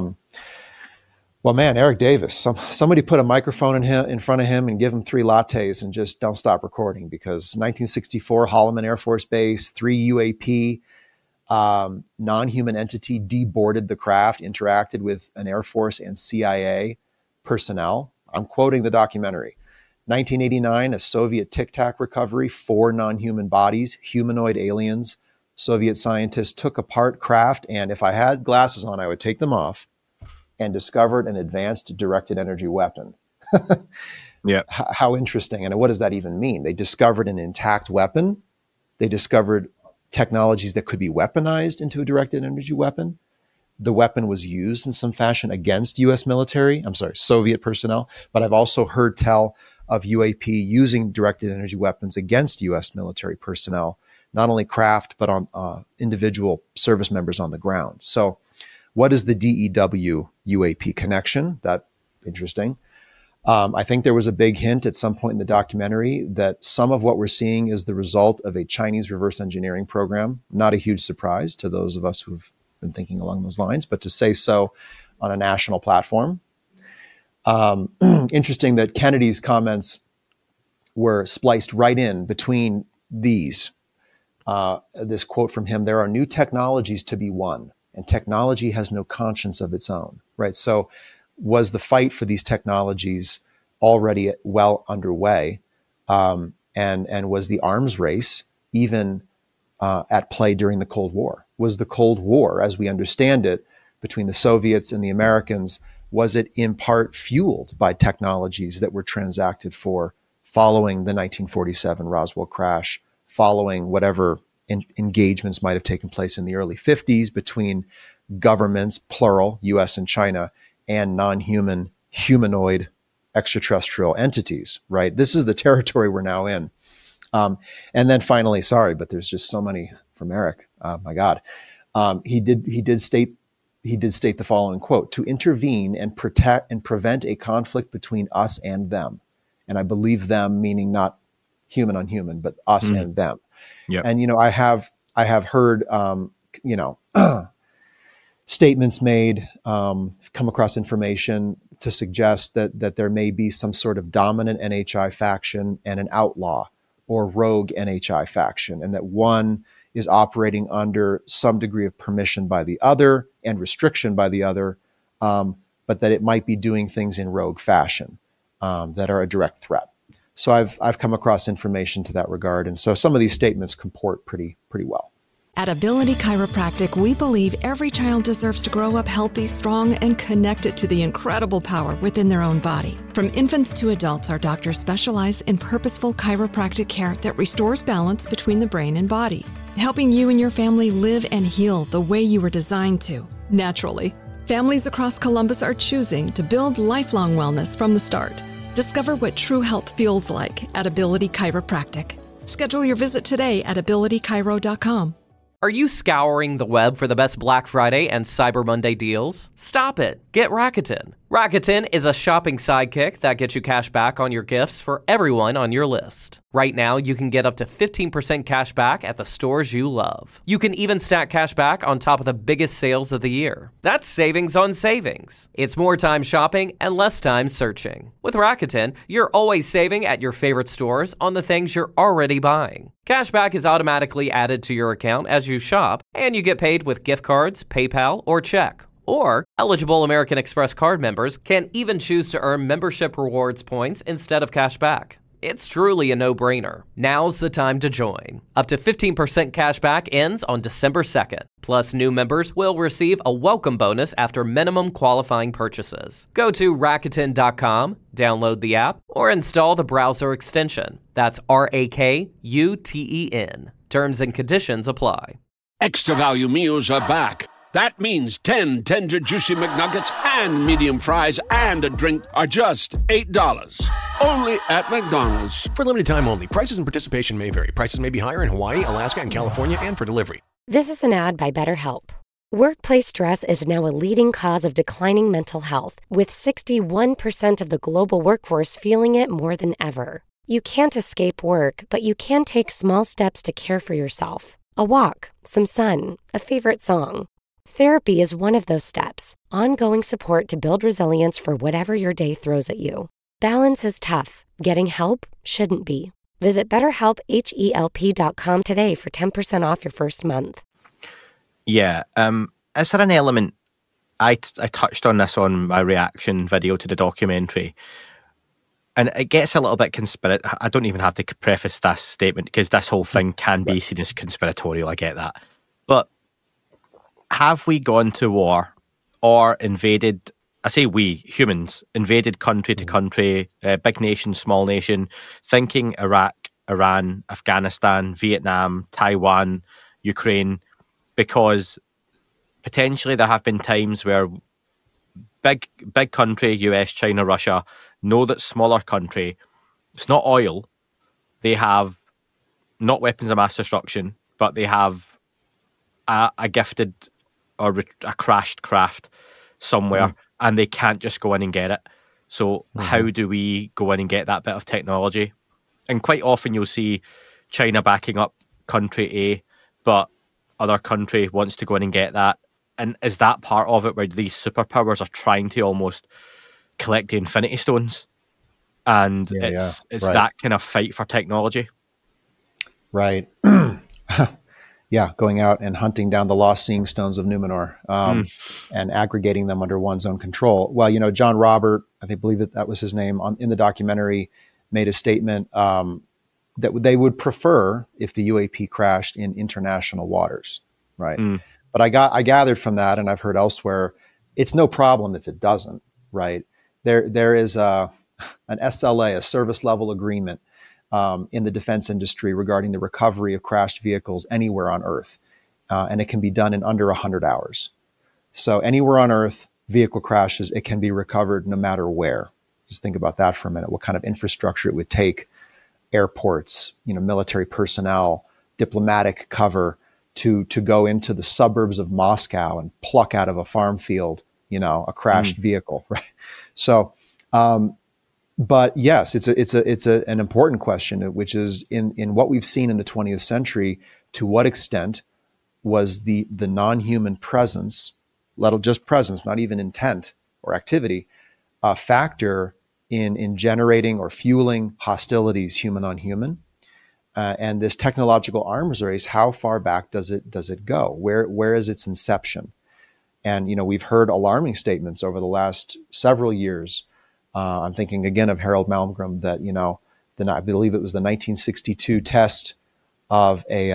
F: Well, man, Eric Davis, somebody put a microphone in front of him and give him 3 lattes and just don't stop recording, because 1964, Holloman Air Force Base, 3 UAP, non-human entity deboarded the craft, interacted with an Air Force and CIA personnel. I'm quoting the documentary. 1989, a Soviet Tic Tac recovery, 4 non-human bodies, humanoid aliens. Soviet scientists took apart craft, and if I had glasses on, I would take them off, and discovered an advanced directed energy weapon.
E: Yeah.
F: How interesting. And what does that even mean? They discovered an intact weapon. They discovered technologies that could be weaponized into a directed energy weapon. The weapon was used in some fashion against Soviet personnel. But I've also heard tell of UAP using directed energy weapons against US military personnel, not only craft, but on individual service members on the ground. So what is the DEW UAP connection? That interesting. I think there was a big hint at some point in the documentary that some of what we're seeing is the result of a Chinese reverse engineering program. Not a huge surprise to those of us who've been thinking along those lines, but to say so on a national platform. Interesting that Kennedy's comments were spliced right in between these. This quote from him: "There are new technologies to be won, and technology has no conscience of its own," right? So was the fight for these technologies already well underway? And was the arms race even at play during the Cold War? Was the Cold War, as we understand it, between the Soviets and the Americans, was it in part fueled by technologies that were transacted for following the 1947 Roswell crash, following whatever engagements might have taken place in the early 50s between governments, plural, US and China, and non-human, humanoid extraterrestrial entities, right? This is the territory we're now in. And then finally, sorry, but there's just so many from Eric. My God. He did state the following quote: "To intervene and protect and prevent a conflict between us and them." And I believe them meaning not human on human, but us and them.
E: Yep.
F: And, I have heard, statements made, come across information to suggest that there may be some sort of dominant NHI faction and an outlaw or rogue NHI faction, and that one is operating under some degree of permission by the other and restriction by the other, but that it might be doing things in rogue fashion that are a direct threat. So I've come across information to that regard, and so some of these statements comport pretty well.
G: At Ability Chiropractic, we believe every child deserves to grow up healthy, strong, and connected to the incredible power within their own body. From infants to adults, our doctors specialize in purposeful chiropractic care that restores balance between the brain and body, helping you and your family live and heal the way you were designed to, naturally. Families across Columbus are choosing to build lifelong wellness from the start. Discover what true health feels like at Ability Chiropractic. Schedule your visit today at abilitychiro.com.
A: Are you scouring the web for the best Black Friday and Cyber Monday deals? Stop it. Get Rakuten. Rakuten is a shopping sidekick that gets you cash back on your gifts for everyone on your list. Right now, you can get up to 15% cash back at the stores you love. You can even stack cash back on top of the biggest sales of the year. That's savings on savings. It's more time shopping and less time searching. With Rakuten, you're always saving at your favorite stores on the things you're already buying. Cashback is automatically added to your account as you shop, and you get paid with gift cards, PayPal, or check. Or, eligible American Express card members can even choose to earn membership rewards points instead of cash back. It's truly a no-brainer. Now's the time to join. Up to 15% cash back ends on December 2nd. Plus, new members will receive a welcome bonus after minimum qualifying purchases. Go to Rakuten.com, download the app, or install the browser extension. That's RAKUTEN. Terms and conditions apply.
H: Extra value meals are back. That means 10 tender, juicy McNuggets and medium fries and a drink are just $8. Only at McDonald's.
I: For limited time only. Prices and participation may vary. Prices may be higher in Hawaii, Alaska, and California, and for delivery.
J: This is an ad by BetterHelp. Workplace stress is now a leading cause of declining mental health, with 61% of the global workforce feeling it more than ever. You can't escape work, but you can take small steps to care for yourself. A walk, some sun, a favorite song. Therapy is one of those steps. Ongoing support to build resilience for whatever your day throws at you. Balance is tough. Getting help shouldn't be. Visit BetterHelp.com today for 10% off your first month.
E: Yeah. Is there an element? I touched on this on my reaction video to the documentary, and it gets a little bit conspiratorial. I don't even have to preface this statement because this whole thing can be seen as conspiratorial. I get that. But have we gone to war or invaded? I say we, humans, invaded country to country, big nation, small nation, thinking Iraq, Iran, Afghanistan, Vietnam, Taiwan, Ukraine, because potentially there have been times where big country, US, China, Russia, know that smaller country, it's not oil, they have not weapons of mass destruction, but they have a gifted or a crashed craft somewhere, and they can't just go in and get it. So how do we go in and get that bit of technology? And quite often you'll see China backing up country A, but other country wants to go in and get that. And is that part of it where these superpowers are trying to almost collect the Infinity Stones? And it's right. That kind of fight for technology.
F: Right. Yeah, going out and hunting down the lost seeing stones of Numenor and aggregating them under one's own control. Well, you know, John Robert, I believe that was his name, in the documentary, made a statement that they would prefer if the UAP crashed in international waters, right? But I gathered from that, and I've heard elsewhere, it's no problem if it doesn't, right? There is an SLA, a service level agreement, in the defense industry regarding the recovery of crashed vehicles anywhere on Earth, and it can be done in under 100 hours. So anywhere on Earth, vehicle crashes, it can be recovered no matter where. Just think about that for a minute. What kind of infrastructure it would take, airports, military personnel, diplomatic cover to go into the suburbs of Moscow and pluck out of a farm field, a crashed vehicle, right? So, but yes, it's an important question, which is in what we've seen in the 20th century, to what extent was the non-human presence, just presence, not even intent or activity, a factor in generating or fueling hostilities human on human? And this technological arms race, how far back does it go? Where is its inception? And we've heard alarming statements over the last several years. I'm thinking again of Harold Malmgren that I believe it was the 1962 test of a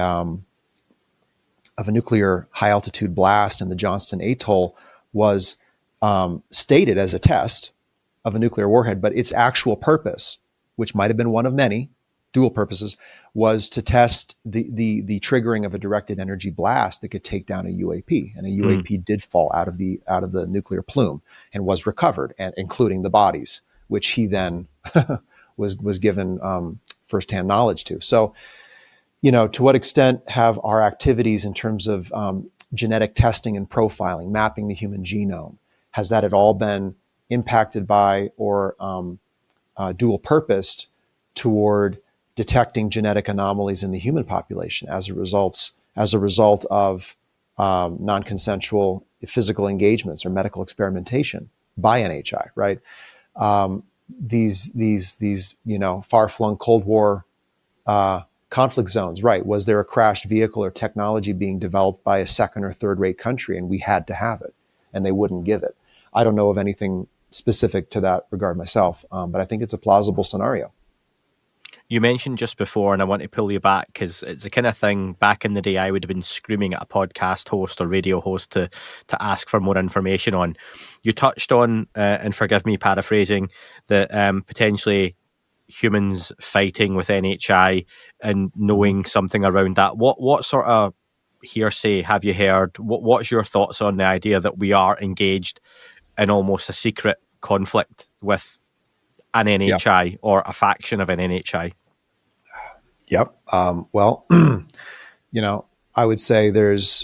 F: nuclear high altitude blast in the Johnston Atoll was stated as a test of a nuclear warhead, but its actual purpose, which might have been one of many dual purposes, was to test the triggering of a directed energy blast that could take down a UAP. And a UAP did fall out of the nuclear plume and was recovered, and including the bodies, which he then was given firsthand knowledge to. So, to what extent have our activities in terms of genetic testing and profiling, mapping the human genome, has that at all been impacted by or dual purposed toward detecting genetic anomalies in the human population as a result of non-consensual physical engagements or medical experimentation by NHI, right? These far-flung Cold War conflict zones, right? Was there a crashed vehicle or technology being developed by a second or third rate country and we had to have it and they wouldn't give it? I don't know of anything specific to that regard myself, but I think it's a plausible scenario.
E: You mentioned just before, and I want to pull you back because it's the kind of thing back in the day I would have been screaming at a podcast host or radio host to ask for more information on. You touched on, and forgive me paraphrasing, that potentially humans fighting with NHI and knowing something around that. What sort of hearsay have you heard? What's your thoughts on the idea that we are engaged in almost a secret conflict with an NHI or a faction of an NHI?
F: Yep. Well, I would say there's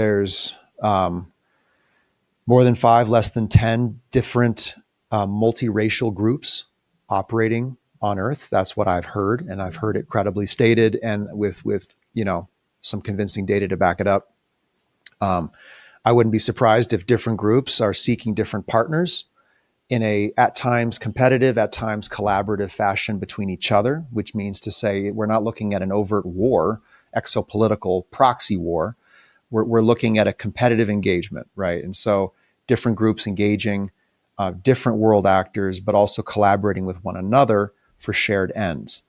F: more than 5, less than 10 different multiracial groups operating on Earth. That's what I've heard, and I've heard it credibly stated and with some convincing data to back it up. I wouldn't be surprised if different groups are seeking different partners in a, at times competitive, at times collaborative fashion between each other, which means to say we're not looking at an overt war, exopolitical proxy war. We're looking at a competitive engagement, right? And so different groups engaging different world actors, but also collaborating with one another for shared ends.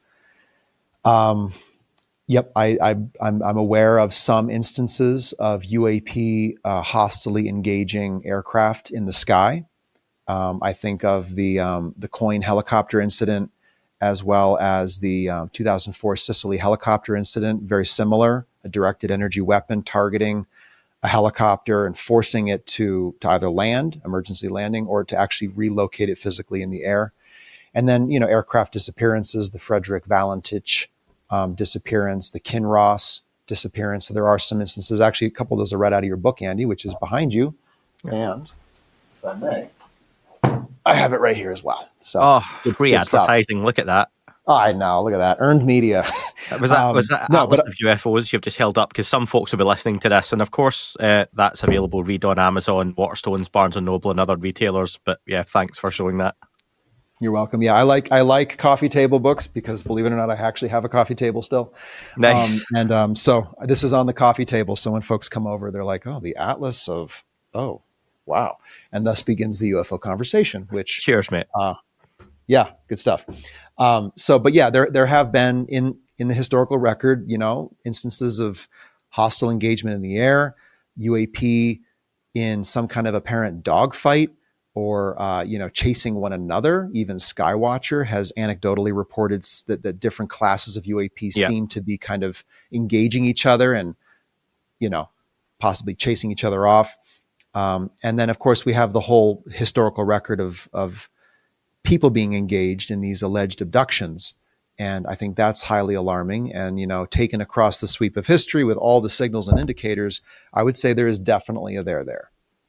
F: Yep, I'm aware of some instances of UAP hostilely engaging aircraft in the sky. I think of the Coin helicopter incident, as well as the 2004 Sicily helicopter incident. Very similar, a directed energy weapon targeting a helicopter and forcing it to either land, emergency landing, or to actually relocate it physically in the air. And then, aircraft disappearances, the Frederick Valentich disappearance, the Kinross disappearance. So there are some instances, actually a couple of those are read out of your book, Andy, which is behind you. And if I may, I have it right here as well. So
E: free advertising. Stuff. Look at that.
F: Oh, I know. Look at that. Earned media.
E: Was that no, Atlas of UFOs you've just held up? Because some folks will be listening to this. And of course, that's available. Read on Amazon, Waterstones, Barnes & Noble, and other retailers. But yeah, thanks for showing that.
F: You're welcome. Yeah, I like coffee table books because, believe it or not, I actually have a coffee table still.
E: Nice.
F: So this is on the coffee table. So when folks come over, they're like, oh, the Atlas of, oh, wow. And thus begins the UFO conversation, which... Cheers,
E: mate.
F: Yeah, good stuff. But yeah, there have been in in the historical record, instances of hostile engagement in the air, UAP in some kind of apparent dogfight, or chasing one another. Even Skywatcher has anecdotally reported that different classes of UAP seem to be kind of engaging each other and possibly chasing each other off. And then, of course, we have the whole historical record of people being engaged in these alleged abductions. And I think that's highly alarming. And, taken across the sweep of history with all the signals and indicators, I would say there is definitely a there.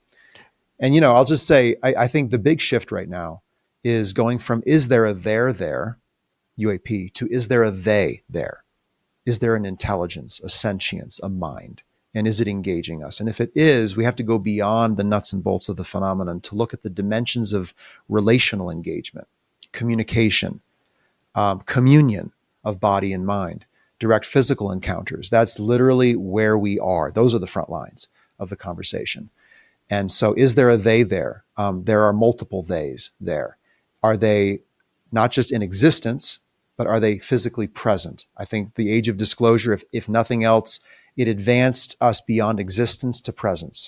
F: And, I'll just say, I think the big shift right now is going from, is there a there, UAP, to is there a they there? Is there an intelligence, a sentience, a mind? And is it engaging us? And if it is, we have to go beyond the nuts and bolts of the phenomenon to look at the dimensions of relational engagement, communication, communion of body and mind, direct physical encounters. That's literally where we are. Those are the front lines of the conversation. And so is there a they there? There are multiple theys there. Are they not just in existence, but are they physically present? I think the age of disclosure, if nothing else, it advanced us beyond existence to presence.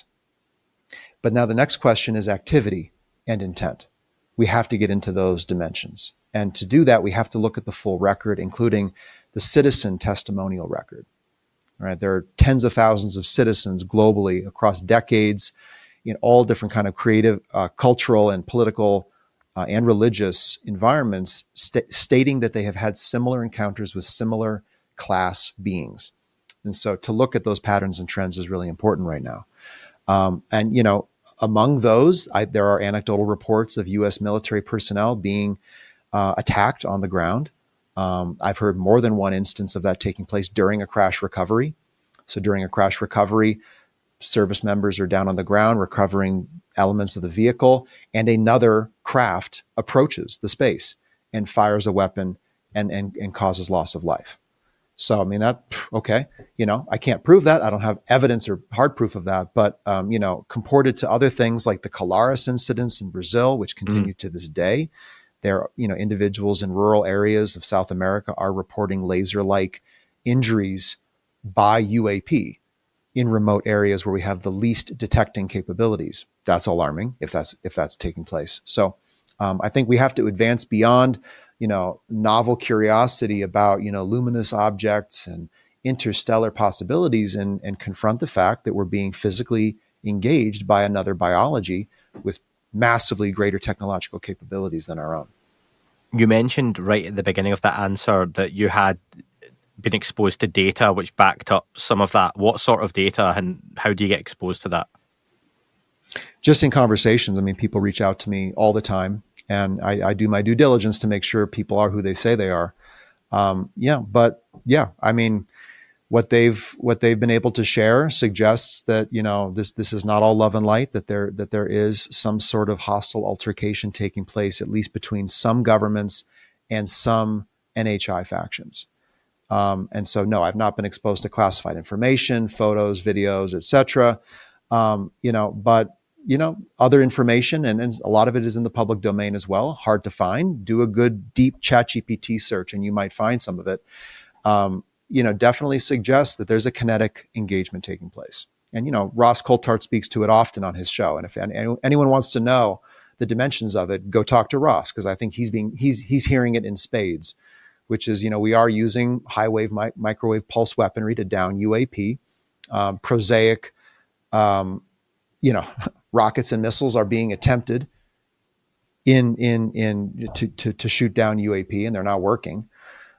F: But now the next question is activity and intent. We have to get into those dimensions. And to do that, we have to look at the full record, including the citizen testimonial record. Right? There are tens of thousands of citizens globally across decades in all different kind of creative, cultural and political and religious environments stating that they have had similar encounters with similar class beings. And so to look at those patterns and trends is really important right now. And, among those, there are anecdotal reports of U.S. military personnel being attacked on the ground. I've heard more than one instance of that taking place during a crash recovery. So during a crash recovery, service members are down on the ground recovering elements of the vehicle, and another craft approaches the space and fires a weapon and causes loss of life. So, I mean, okay, I can't prove that. I don't have evidence or hard proof of that, but, comported to other things like the Colares incidents in Brazil, which continue to this day. There, individuals in rural areas of South America are reporting laser-like injuries by UAP in remote areas where we have the least detecting capabilities. That's alarming if that's taking place. So I think we have to advance beyond, novel curiosity about, luminous objects and interstellar possibilities and confront the fact that we're being physically engaged by another biology with massively greater technological capabilities than our own.
E: You mentioned right at the beginning of that answer that you had been exposed to data which backed up some of that. What sort of data and how do you get exposed to that?
F: Just in conversations. I mean, people reach out to me all the time, and I do my due diligence to make sure people are who they say they are. I mean, what they've been able to share suggests that, this is not all love and light, that there is some sort of hostile altercation taking place, at least between some governments and some NHI factions. And so, no, I've not been exposed to classified information, photos, videos, etc. But other information, and a lot of it is in the public domain as well, hard to find. Do a good deep ChatGPT search and you might find some of it. Definitely suggests that there's a kinetic engagement taking place. And, Ross Coulthart speaks to it often on his show. And if anyone wants to know the dimensions of it, go talk to Ross, because I think he's hearing it in spades, which is, we are using high wave microwave pulse weaponry to down UAP. Prosaic, rockets and missiles are being attempted to shoot down UAP, and they're not working.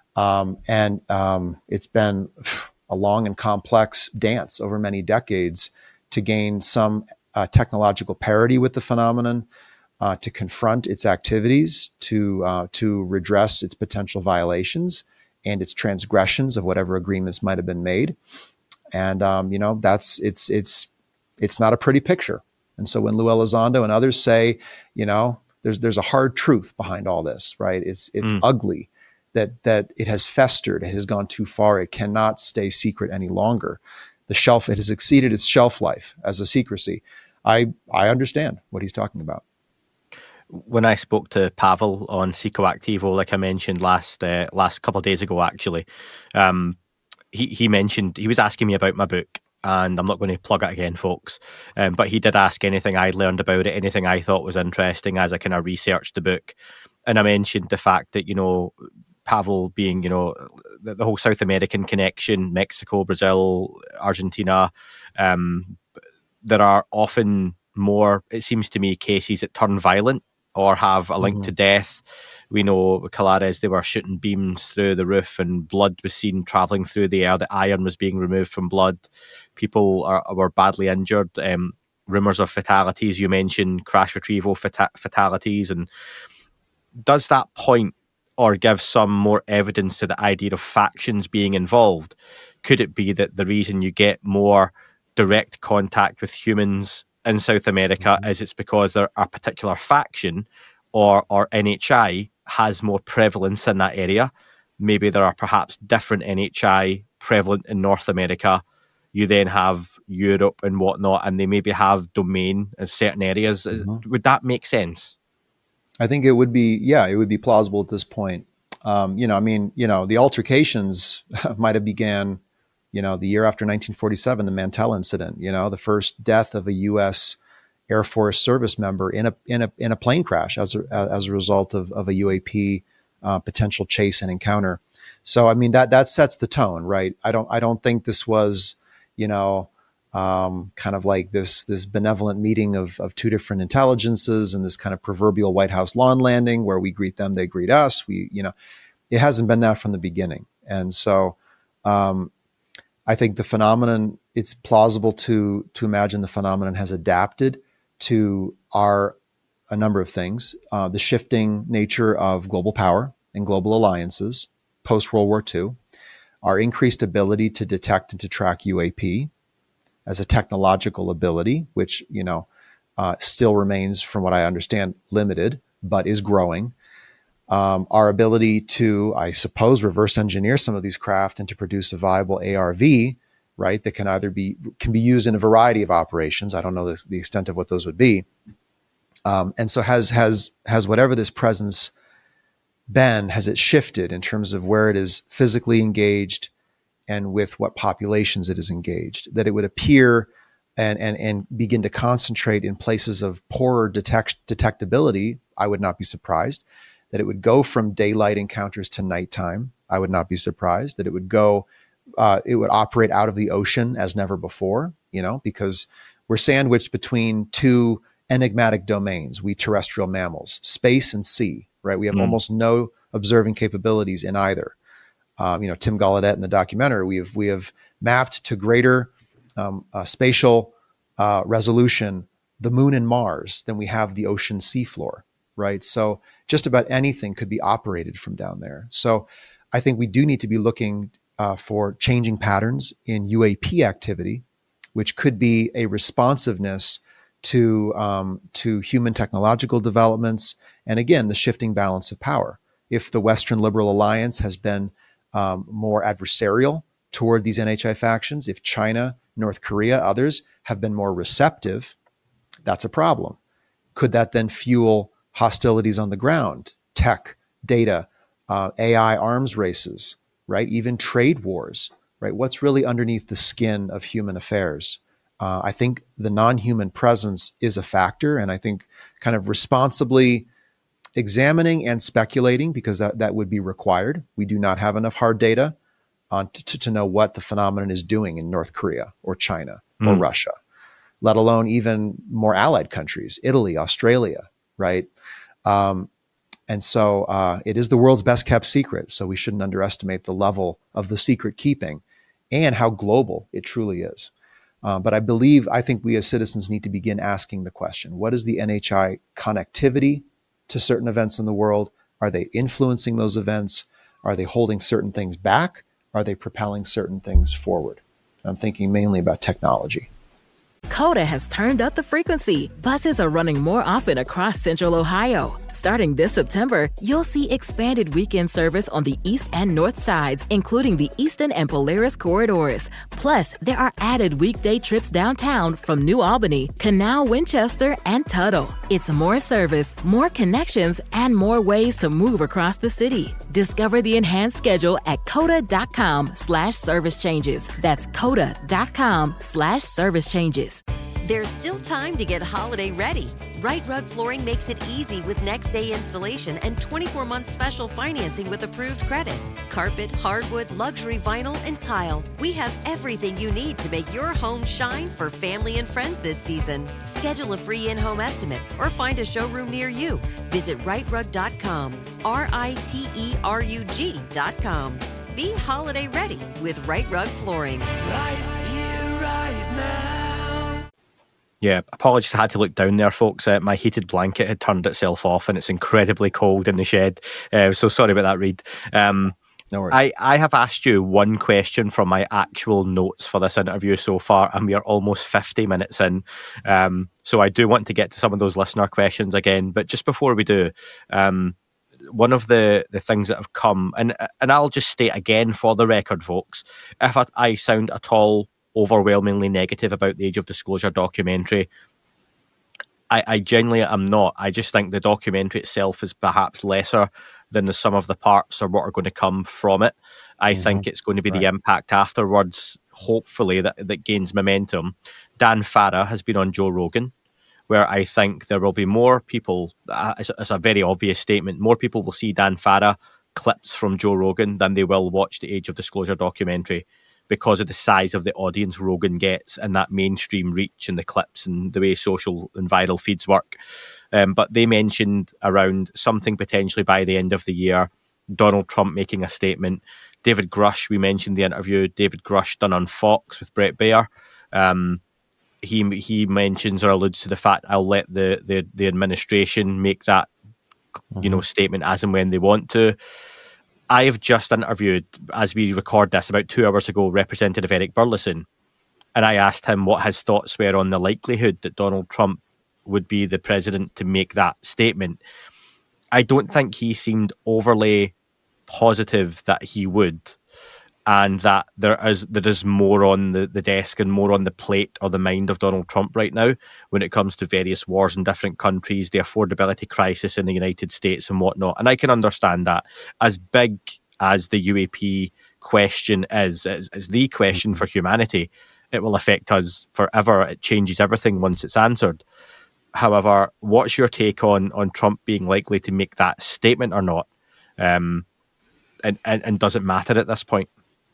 F: It's been a long and complex dance over many decades to gain some technological parity with the phenomenon, to confront its activities, to redress its potential violations and its transgressions of whatever agreements might have been made. And it's not a pretty picture. And so when Lou Elizondo and others say, there's a hard truth behind all this, right? It's ugly. That it has festered, it has gone too far, it cannot stay secret any longer. It has exceeded its shelf life as a secrecy. I understand what he's talking about.
E: when I spoke to Pavel on Psychoactivo, like I mentioned last couple of days ago, actually, he mentioned, he was asking me about my book, and I'm not going to plug it again, folks, but he did ask anything I'd learned about it, anything I thought was interesting as I kind of researched the book. And I mentioned the fact that, Pavel being, the whole South American connection, Mexico, Brazil, Argentina, there are often more, it seems to me, cases that turn violent or have a link to death. We know Colares, they were shooting beams through the roof and blood was seen travelling through the air. The iron was being removed from blood. People were badly injured. Rumours of fatalities. You mentioned crash retrieval fatalities. And does that point or give some more evidence to the idea of factions being involved? Could it be that the reason you get more direct contact with humans in South America is it's because there are a particular faction or NHI has more prevalence in that area? Maybe there are perhaps different NHI prevalent in North America. You then have Europe and whatnot, and they maybe have domain in certain areas. Would that make sense?
F: I think it would be, it would be plausible at this point. The altercations might have began, the year after 1947, the Mantell incident, the first death of a U.S. Air Force service member in a plane crash as a result of a UAP potential chase and encounter. So, I mean, that sets the tone, right? I don't think this was, kind of like this benevolent meeting of two different intelligences and this kind of proverbial White House lawn landing where we greet them, they greet us. It hasn't been that from the beginning. And so I think the phenomenon, it's plausible to imagine the phenomenon has adapted to a number of things. The shifting nature of global power and global alliances post-World War II, our increased ability to detect and to track UAP as a technological ability, which, still remains, from what I understand, limited, but is growing. Our ability to, I suppose, reverse engineer some of these craft and to produce a viable ARV, right, that can be used in a variety of operations. I don't know the extent of what those would be. And so has whatever this presence been, has it shifted in terms of where it is physically engaged and with what populations it is engaged, that it would appear and begin to concentrate in places of poorer detectability? I would not be surprised. That it would go from daylight encounters to nighttime, I would not be surprised. That it would operate out of the ocean as never before, because we're sandwiched between two enigmatic domains, we terrestrial mammals, space and sea, right? We have almost no observing capabilities in either. Tim Gallaudet in the documentary, we have mapped to greater spatial resolution the moon and Mars than we have the ocean seafloor, right? So just about anything could be operated from down there. So I think we do need to be looking for changing patterns in UAP activity, which could be a responsiveness to human technological developments, and again, the shifting balance of power. If the Western liberal alliance has been more adversarial toward these NHI factions, if China, North Korea, others have been more receptive, that's a problem. Could that then fuel hostilities on the ground, tech, data, AI arms races, right? Even trade wars, right? What's really underneath the skin of human affairs? I think the non-human presence is a factor, and I think kind of responsibly examining and speculating, because that would be required. We do not have enough hard data to know what the phenomenon is doing in North Korea or China or Russia, let alone even more allied countries, Italy, Australia, right? And so it is the world's best kept secret. So we shouldn't underestimate the level of the secret keeping and how global it truly is. But I think we as citizens need to begin asking the question, what is the NHI connectivity to certain events in the world? Are they influencing those events? Are they holding certain things back? Are they propelling certain things forward? I'm thinking mainly about technology.
B: Coda has turned up the frequency. Buses are running more often across Central Ohio. Starting this September, you'll see expanded weekend service on the east and north sides, including the Eastern and Polaris corridors. Plus, there are added weekday trips downtown from New Albany, Canal, Winchester, and Tuttle. It's more service, more connections, and more ways to move across the city. Discover the enhanced schedule at coda.com/service changes. That's coda.com/service changes.
C: There's still time to get holiday ready. Right Rug Flooring makes it easy with next day installation and 24-month special financing with approved credit. Carpet, hardwood, luxury vinyl, and tile. We have everything you need to make your home shine for family and friends this season. Schedule a free in-home estimate or find a showroom near you. Visit rightrug.com, RITERUG.com. Be holiday ready with Right Rug Flooring.
D: Right here, right now.
E: Yeah, apologies, I had to look down there, folks. My heated blanket had turned itself off and it's incredibly cold in the shed. So sorry about that, Reid.
F: No worries.
E: I have asked you one question from my actual notes for this interview so far, and we are almost 50 minutes in. So I do want to get to some of those listener questions again. But just before we do, one of the things that have come, and I'll just state again for the record, folks, if I sound at all overwhelmingly negative about the Age of Disclosure documentary, I genuinely am not. I just think the documentary itself is perhaps lesser than the sum of the parts or what are going to come from it. I think it's going to be the impact afterwards, hopefully, that gains momentum. Dan Farah has been on Joe Rogan, where I think there will be more people, it's a very obvious statement, more people will see Dan Farah clips from Joe Rogan than they will watch the Age of Disclosure documentary, because of the size of the audience Rogan gets and that mainstream reach and the clips and the way social and viral feeds work. But they mentioned around something potentially by the end of the year, Donald Trump making a statement. David Grush, we mentioned the interview, David Grush done on Fox with Bret Baier. He mentions or alludes to the fact, I'll let the administration make that statement as and when they want to. I have just interviewed, as we record this, about 2 hours ago, Representative Eric Burleson, and I asked him what his thoughts were on the likelihood that Donald Trump would be the president to make that statement. I don't think he seemed overly positive that he would, and that there is more on the desk and more on the plate or the mind of Donald Trump right now when it comes to various wars in different countries, the affordability crisis in the United States and whatnot. And I can understand that. As big as the UAP question is the question for humanity, it will affect us forever. It changes everything once it's answered. However, what's your take on Trump being likely to make that statement or not? And does it matter at this point?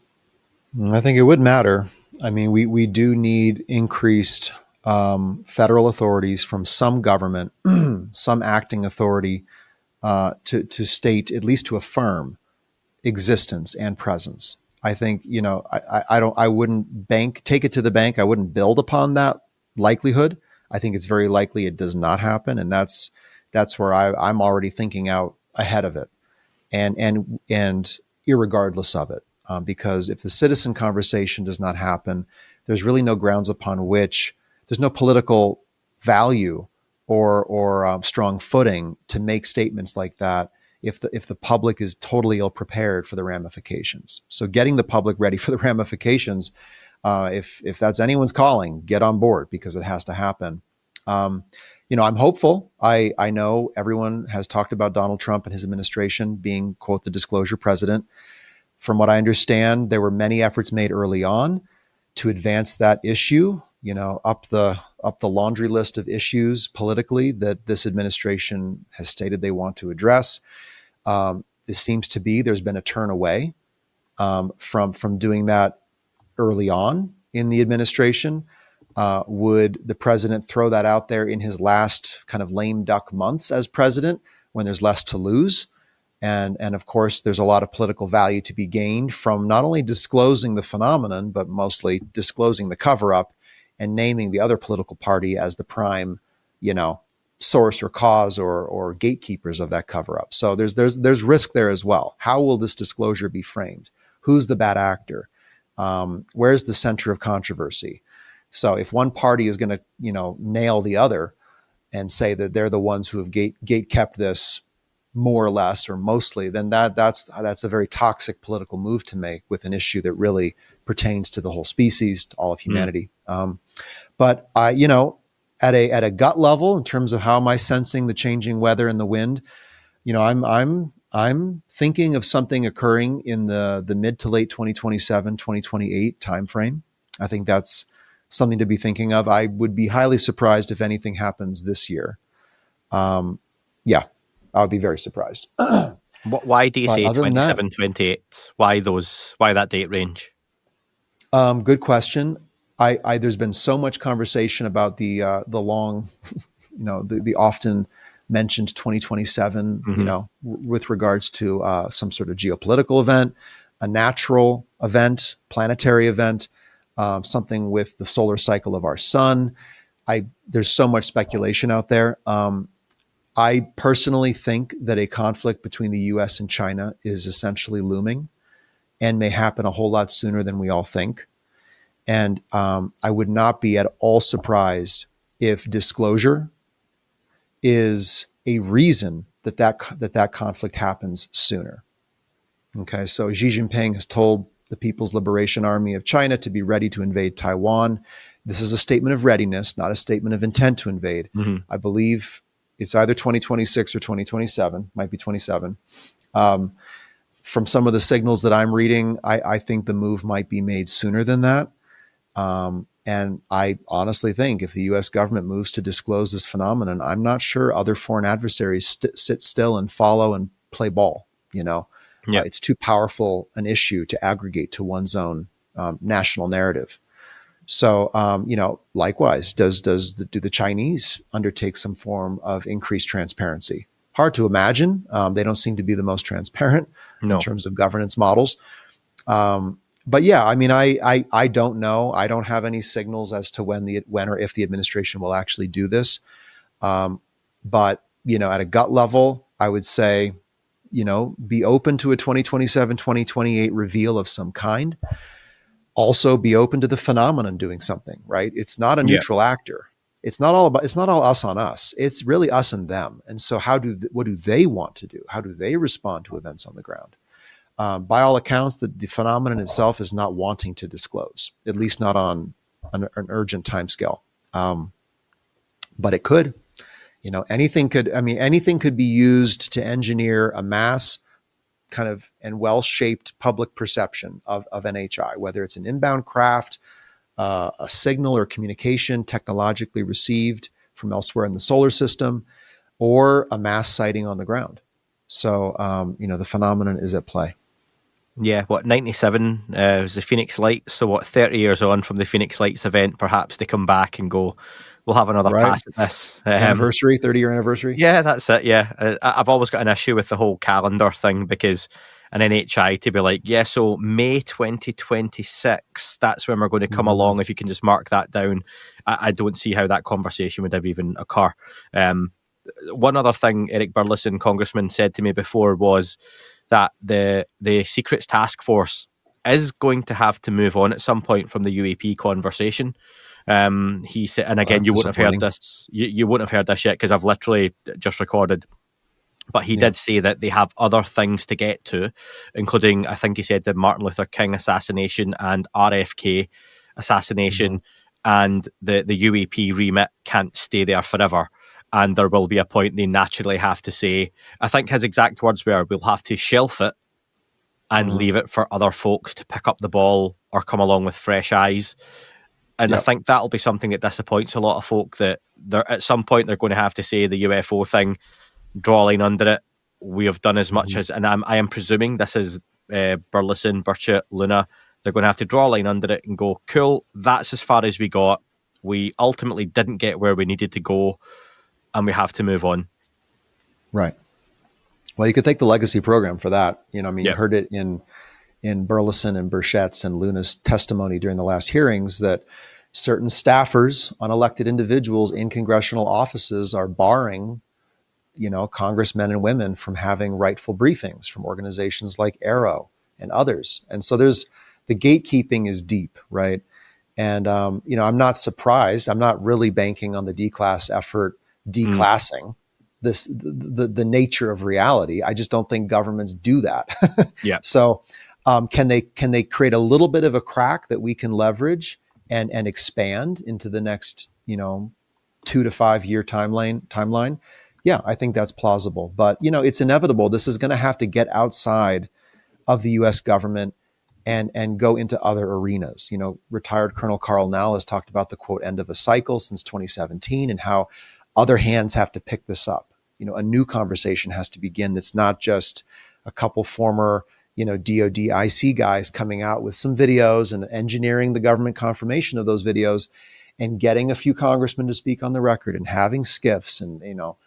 F: I think it would matter. I mean, we do need increased federal authorities from some government, some acting authority to state, at least to affirm, existence and presence. I think, I wouldn't take it to the bank. I wouldn't build upon that likelihood. I think it's very likely it does not happen, and that's where I'm already thinking out ahead of it, and irregardless of it. Because if the citizen conversation does not happen, there's really no grounds upon which there's no political value or strong footing to make statements like that if the public is totally ill prepared for the ramifications. So getting the public ready for the ramifications, if that's anyone's calling, get on board, because it has to happen. I'm hopeful. I know everyone has talked about Donald Trump and his administration being, quote, the disclosure president. From what I understand, there were many efforts made early on to advance that issue, up the laundry list of issues politically that this administration has stated they want to address. This seems to be, there's been a turn away from doing that early on in the administration. Would the president throw that out there in his last kind of lame duck months as president when there's less to lose? And of course, there's a lot of political value to be gained from not only disclosing the phenomenon, but mostly disclosing the cover-up and naming the other political party as the prime, source or cause or gatekeepers of that cover-up. So there's risk there as well. How will this disclosure be framed? Who's the bad actor? Where's the center of controversy? So if one party is going to, nail the other, and say that they're the ones who have gate kept this more or less or mostly, then that's a very toxic political move to make with an issue that really pertains to the whole species, to all of humanity. But I, at a gut level, in terms of how am I sensing the changing weather and the wind, I'm thinking of something occurring in the mid to late 2027, 2028 timeframe. I think that's something to be thinking of. I would be highly surprised if anything happens this year. Yeah, I would be very surprised.
E: Why do you say 27, 28? Why that date range?
F: Good question. There's been so much conversation about the long, the often mentioned 2027, with regards to some sort of geopolitical event, a natural event, planetary event, something with the solar cycle of our sun. There's so much speculation out there. I personally think that a conflict between the U.S. and China is essentially looming and may happen a whole lot sooner than we all think. And I would not be at all surprised if disclosure is a reason that conflict happens sooner. Okay, so Xi Jinping has told the People's Liberation Army of China to be ready to invade Taiwan. This is a statement of readiness, not a statement of intent to invade. I believe it's either 2026 or 2027, might be 27. From some of the signals that I'm reading, I think the move might be made sooner than that. And I honestly think if the U.S. government moves to disclose this phenomenon, I'm not sure other foreign adversaries sit still and follow and play ball. It's too powerful an issue to aggregate to one's own national narrative. So, likewise, do the Chinese undertake some form of increased transparency? Hard to imagine. They don't seem to be the most transparent in terms of governance models. But yeah, I mean, I don't know. I don't have any signals as to when or if the administration will actually do this. But at a gut level, I would say, be open to a 2027, 2028 reveal of some kind. Also be open to the phenomenon doing something, right? It's not a neutral actor. It's not all us on us. It's really us and them. And so what do they want to do? How do they respond to events on the ground? By all accounts, the phenomenon itself is not wanting to disclose, at least not on an urgent timescale. But it could, anything could be used to engineer a mass kind of and well-shaped public perception of NHI, whether it's an inbound craft, a signal or communication technologically received from elsewhere in the solar system, or a mass sighting on the ground. So, the phenomenon is at play.
E: Yeah, 97 was the Phoenix Lights. So 30 years on from the Phoenix Lights event, perhaps they come back and go, we'll have another pass at this.
F: 30-year anniversary?
E: Yeah, that's it, yeah. I've always got an issue with the whole calendar thing because an NHI to be like, so May 2026, that's when we're going to come along. If you can just mark that down, I don't see how that conversation would ever even occur. One other thing Eric Burleson, Congressman, said to me before was that the Secrets Task Force is going to have to move on at some point from the UAP conversation. He said, and again, you wouldn't have heard this. You wouldn't have heard this yet because I've literally just recorded. But he did say that they have other things to get to, including, I think he said, the Martin Luther King assassination and RFK assassination, and the UAP remit can't stay there forever. And there will be a point they naturally have to say, I think his exact words were, we'll have to shelf it and leave it for other folks to pick up the ball or come along with fresh eyes. And I think that'll be something that disappoints a lot of folk, that at some point they're going to have to say the UFO thing, draw a line under it. We have done as much as, and I am presuming this is Burleson, Burchett, Luna. They're going to have to draw a line under it and go, cool, that's as far as we got. We ultimately didn't get where we needed to go, and we have to move on. Right.
F: Well, you could thank the legacy program for that. You heard it in Burleson and Burchett's and Luna's testimony during the last hearings that certain staffers, unelected individuals in congressional offices are barring, congressmen and women from having rightful briefings from organizations like Arrow and others. And so the gatekeeping is deep, right? And, I'm not surprised. I'm not really banking on the D-class effort declassing the nature of reality. I just don't think governments do that.
E: Yeah.
F: So can they create a little bit of a crack that we can leverage and expand into the next 2 to 5 year timeline? Yeah, I think that's plausible. But it's inevitable. This is going to have to get outside of the U.S. government and go into other arenas. Retired Colonel Carl Nall has talked about the quote end of a cycle since 2017 and how other hands have to pick this up. A new conversation has to begin that's not just a couple former, DOD IC guys coming out with some videos and engineering the government confirmation of those videos and getting a few congressmen to speak on the record and having skiffs. And,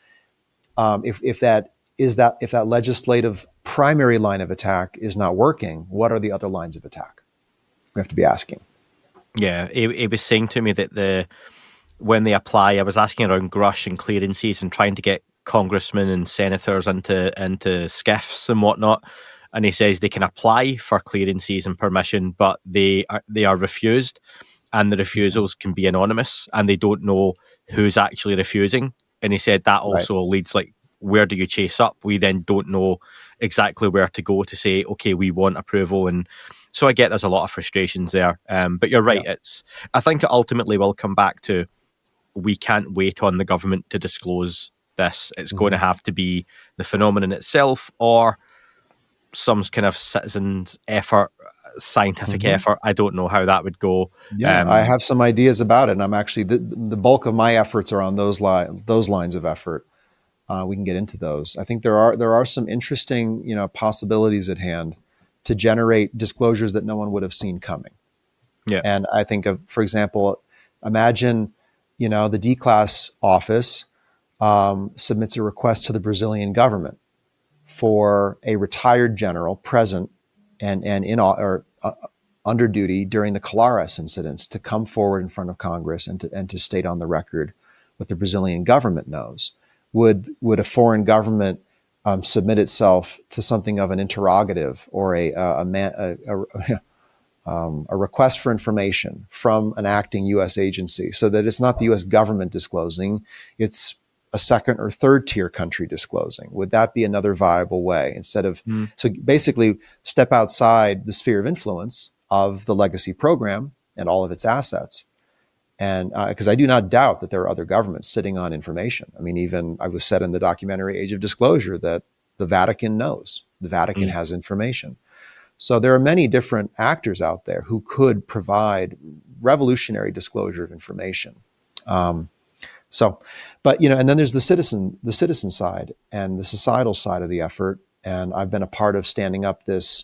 F: if that legislative primary line of attack is not working, what are the other lines of attack? We have to be asking.
E: Yeah, he was saying to me that when they apply, I was asking around Grush and clearances and trying to get congressmen and senators into skiffs and whatnot, and he says they can apply for clearances and permission, but they are refused, and the refusals can be anonymous, and they don't know who's actually refusing. And he said that also leads, like, where do you chase up? We then don't know exactly where to go to say, okay, we want approval. And so I get there's a lot of frustrations there, but you're right. Yeah. I think it ultimately will come back to, we can't wait on the government to disclose this. It's going to have to be the phenomenon itself or some kind of citizens effort, scientific effort. I don't know how that would go.
F: Yeah, I have some ideas about it, and I'm actually the bulk of my efforts are on those lines of effort. We can get into those. I think there are some interesting possibilities at hand to generate disclosures that no one would have seen coming.
E: Yeah,
F: and I think of, for example, imagine the D-Class office submits a request to the Brazilian government for a retired general present and under duty during the Colares incidents to come forward in front of Congress and to state on the record what the Brazilian government knows. Would a foreign government submit itself to something of an interrogative or a request for information from an acting U.S. agency, so that it's not the U.S. government disclosing, it's a second or third tier country disclosing? Would that be another viable way instead of, so basically step outside the sphere of influence of the legacy program and all of its assets? And because I do not doubt that there are other governments sitting on information. I mean, even I was said in the documentary Age of Disclosure that the Vatican knows, the Vatican has information. So there are many different actors out there who could provide revolutionary disclosure of information. But and then there's the citizen side and the societal side of the effort. And I've been a part of standing up this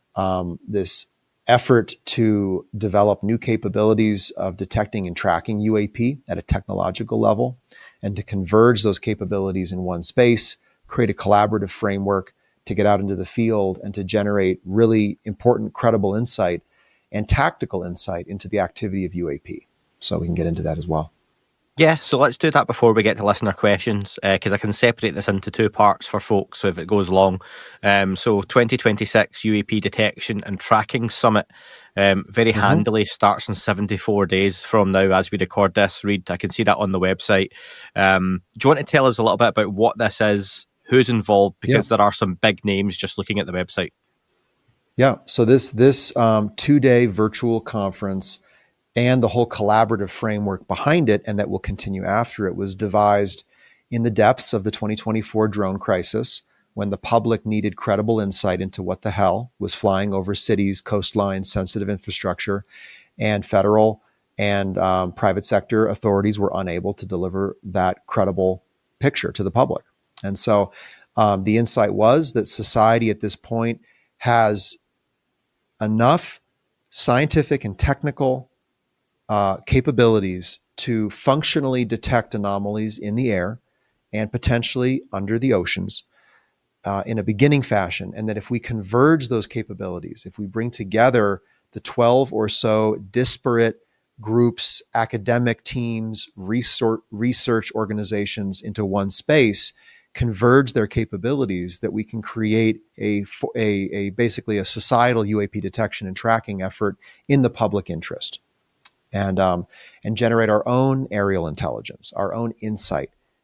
F: effort to develop new capabilities of detecting and tracking UAP at a technological level, and to converge those capabilities in one space, create a collaborative framework to get out into the field and to generate really important, credible insight and tactical insight into the activity of UAP. So we can get into that as well.
E: Yeah, so let's do that before we get to listener questions, because I can separate this into two parts for folks so if it goes long. So 2026 UAP Detection and Tracking Summit very handily starts in 74 days from now as we record this. Reid, I can see that on the website. Do you want to tell us a little bit about what this is, who's involved, because there are some big names just looking at the website.
F: Yeah, so this 2-day virtual conference and the whole collaborative framework behind it, and that will continue after it, was devised in the depths of the 2024 drone crisis, when the public needed credible insight into what the hell was flying over cities, coastlines, sensitive infrastructure, and federal and private sector authorities were unable to deliver that credible picture to the public. And so the insight was that society at this point has enough scientific and technical capabilities to functionally detect anomalies in the air and potentially under the oceans in a beginning fashion. And that if we converge those capabilities, if we bring together the 12 or so disparate groups, academic teams, research organizations into one space, converge their capabilities, that we can create a basically a societal UAP detection and tracking effort in the public interest. And generate our own aerial intelligence, our own insight,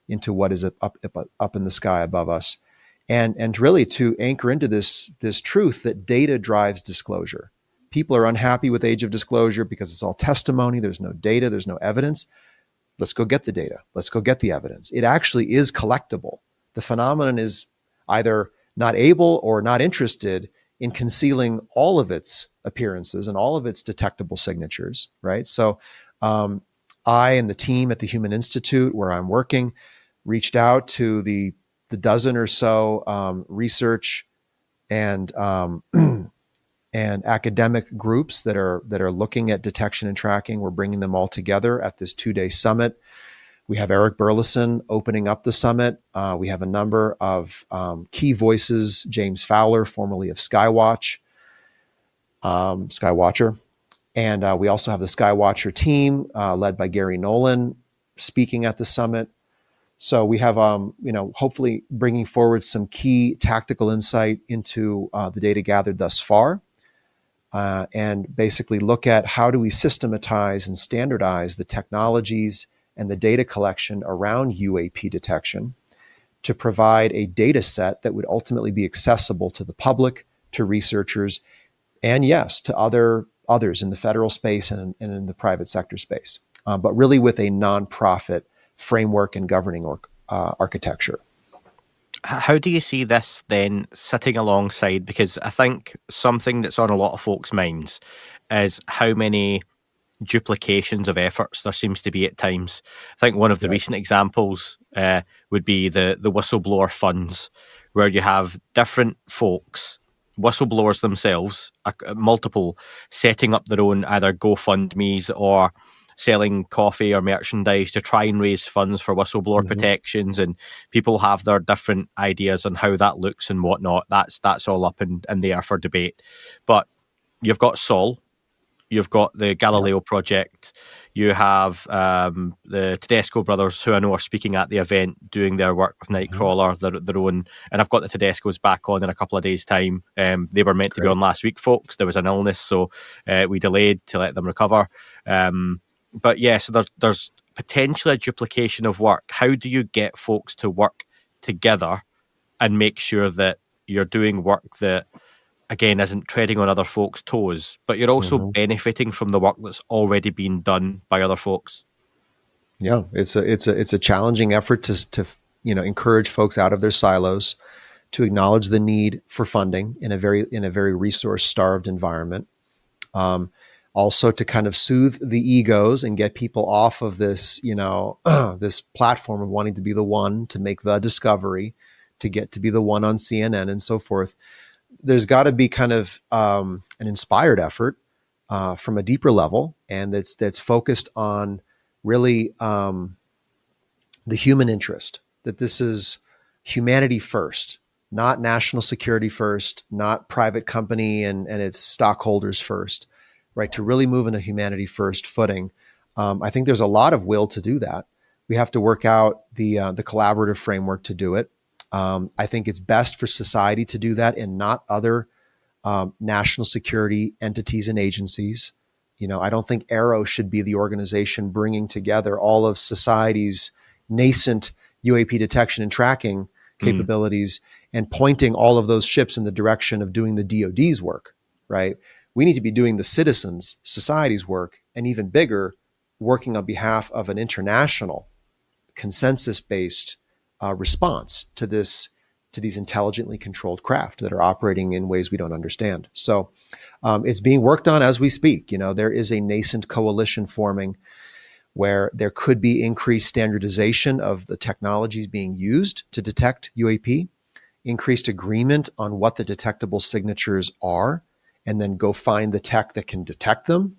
F: into what is up in the sky above us, and really to anchor into this truth that data drives disclosure. People are unhappy with age of disclosure because it's all testimony. There's no data. There's no evidence. Let's go get the data. Let's go get the evidence. It actually is collectible. The phenomenon is either not able or not interested in concealing all of its appearances and all of its detectable signatures, right? So I and the team at the Human Institute, where I'm working, reached out to the dozen or so research and academic groups that are looking at detection and tracking. We're bringing them all together at this 2-day summit. We have Eric Burleson opening up the summit. We have a number of key voices, James Fowler, formerly of Skywatcher. And we also have the Skywatcher team led by Gary Nolan speaking at the summit. So we have, hopefully bringing forward some key tactical insight into the data gathered thus far, and basically look at how do we systematize and standardize the technologies and the data collection around UAP detection to provide a data set that would ultimately be accessible to the public, to researchers, and yes, to others in the federal space and in the private sector space, but really with a nonprofit framework and governing architecture.
E: How do you see this then sitting alongside? Because I think something that's on a lot of folks' minds is how many duplications of efforts there seems to be at times. I think one of the recent examples would be the whistleblower funds, where you have different folks, whistleblowers themselves, multiple, setting up their own either GoFundMes or selling coffee or merchandise to try and raise funds for whistleblower protections, and people have their different ideas on how that looks and whatnot. That's all up in the air for debate. But you've got Sol, you've got the Galileo project, you have the Tedesco brothers, who I know are speaking at the event, doing their work with Nightcrawler, their own, and I've got the Tedescos back on in a couple of days' time. They were meant to be on last week, folks. There was an illness, so we delayed to let them recover. But yeah, so there's potentially a duplication of work. How do you get folks to work together and make sure that you're doing work that, again, isn't treading on other folks' toes, but you're also benefiting from the work that's already been done by other folks?
F: Yeah, it's a challenging effort to encourage folks out of their silos, to acknowledge the need for funding in a very resource-starved environment. Also to kind of soothe the egos and get people off of this, this platform of wanting to be the one to make the discovery, to get to be the one on CNN and so forth. There's got to be kind of an inspired effort from a deeper level, and that's focused on really the human interest, that this is humanity first, not national security first, not private company and its stockholders first. Right, to really move in a humanity first footing. I think there's a lot of will to do that. We have to work out the collaborative framework to do it. I think it's best for society to do that and not other national security entities and agencies. I don't think AARO should be the organization bringing together all of society's nascent UAP detection and tracking capabilities and pointing all of those ships in the direction of doing the DoD's work, right? We need to be doing the citizens, society's work, and even bigger, working on behalf of an international consensus-based response to these intelligently controlled craft that are operating in ways we don't understand. So it's being worked on as we speak. There is a nascent coalition forming where there could be increased standardization of the technologies being used to detect UAP, increased agreement on what the detectable signatures are, and then go find the tech that can detect them.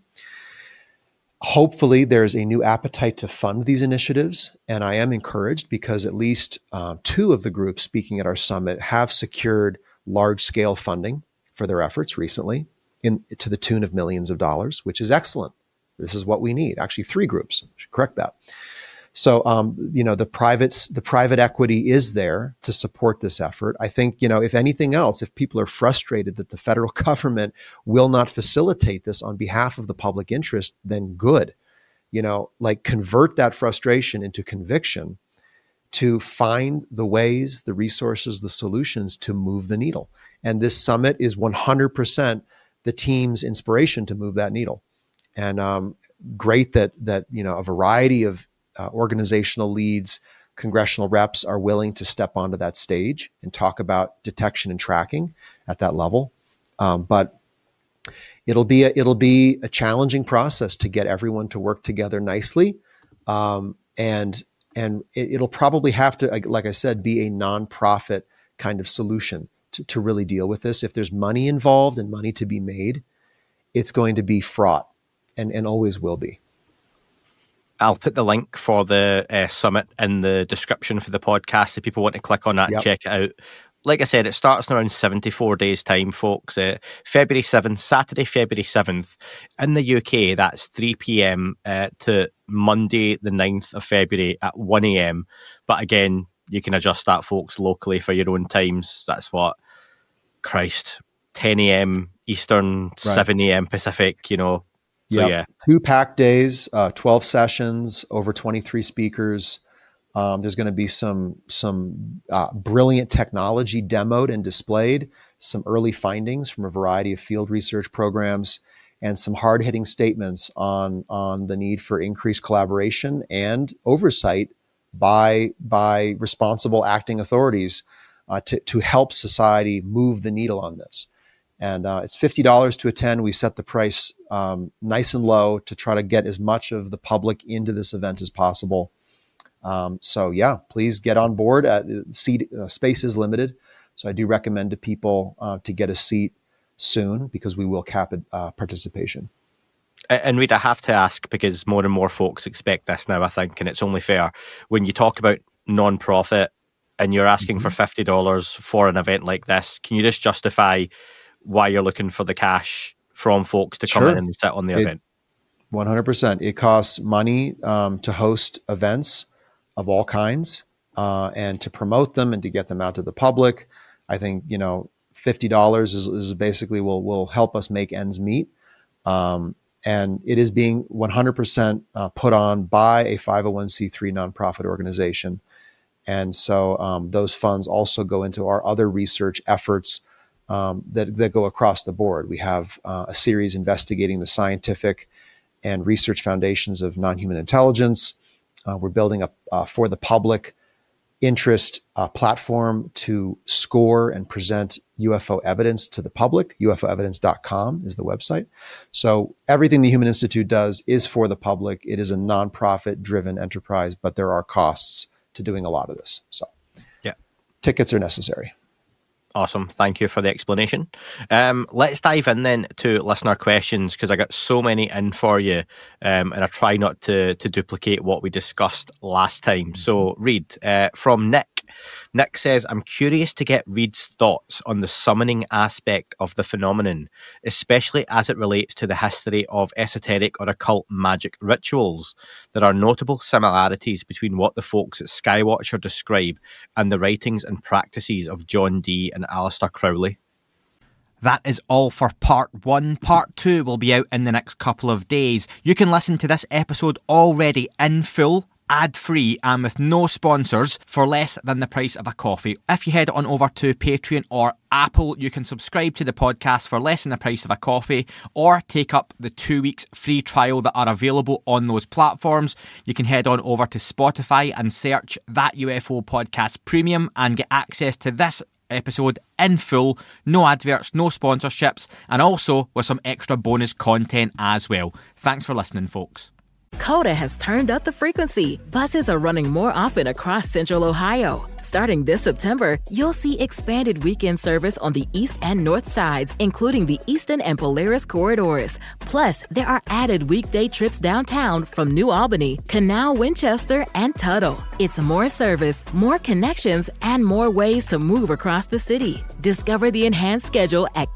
F: Hopefully, there's a new appetite to fund these initiatives, and I am encouraged because at least 2 of the groups speaking at our summit have secured large-scale funding for their efforts recently, to the tune of millions of dollars, which is excellent. This is what we need. Actually, 3 groups. I should correct that. So, the private equity is there to support this effort. I think, if anything else, if people are frustrated that the federal government will not facilitate this on behalf of the public interest, then good. Convert that frustration into conviction to find the ways, the resources, the solutions to move the needle. And this summit is 100% the team's inspiration to move that needle. And great that a variety of organizational leads, congressional reps are willing to step onto that stage and talk about detection and tracking at that level. But it'll be a challenging process to get everyone to work together nicely. And it'll probably have to, like I said, be a nonprofit kind of solution to really deal with this. If there's money involved and money to be made, it's going to be fraught and always will be.
E: I'll put the link for the summit in the description for the podcast if people want to click on that and check it out. Like I said, it starts in around 74 days' time, folks. February 7th, Saturday, February 7th. In the UK, that's 3 p.m. To Monday, the 9th of February at 1 a.m. But again, you can adjust that, folks, locally for your own times. That's 10 a.m. Eastern, right. 7 a.m. Pacific, So, yeah.
F: 2 packed days, 12 sessions, over 23 speakers. There's going to be some brilliant technology demoed and displayed, some early findings from a variety of field research programs, and some hard-hitting statements on the need for increased collaboration and oversight by responsible acting authorities to help society move the needle on this. And it's $50 to attend. We set the price nice and low to try to get as much of the public into this event as possible. Please get on board. Space is limited, so I do recommend to people to get a seat soon because we will cap participation.
E: And Reid, I have to ask, because more and more folks expect this now, I think, and it's only fair. When you talk about non-profit and you're asking for $50 for an event like this, can you just justify why you're looking for the cash from folks to come in and sit on the event?
F: 100%. It costs money to host events of all kinds and to promote them and to get them out to the public. I think, $50 is basically will help us make ends meet. And it is being 100% put on by a 501c3 nonprofit organization. And so those funds also go into our other research efforts that go across the board. We have a series investigating the scientific and research foundations of non-human intelligence. We're building a for the public interest platform to score and present UFO evidence to the public. UFOevidence.com is the website. So everything the Human Institute does is for the public. It is a nonprofit driven enterprise, but there are costs to doing a lot of this. So tickets are necessary.
E: Awesome. Thank you for the explanation. Let's dive in then to listener questions, because I got so many in for you, and I try not to duplicate what we discussed last time. So, Reid, from Nick. Nick says, I'm curious to get Reid's thoughts on the summoning aspect of the phenomenon, especially as it relates to the history of esoteric or occult magic rituals. There are notable similarities between what the folks at Skywatcher describe and the writings and practices of John Dee and Aleister Crowley.
K: That is all for part 1. Part 2 will be out in the next couple of days. You can listen to this episode already in full, ad-free and with no sponsors for less than the price of a coffee. If you head on over to Patreon or Apple, you can subscribe to the podcast for less than the price of a coffee, or take up the 2 weeks free trial that are available on those platforms. You can head on over to Spotify and search That UFO Podcast Premium and get access to this episode in full, no adverts, no sponsorships, and also with some extra bonus content as well. Thanks for listening, folks.
B: Coda has turned up the frequency. Buses are running more often across Central Ohio. Starting this September, you'll see expanded weekend service on the east and north sides, including the Eastern and Polaris corridors. Plus, there are added weekday trips downtown from New Albany, Canal, Winchester, and Tuttle. It's more service, more connections, and more ways to move across the city. Discover the enhanced schedule at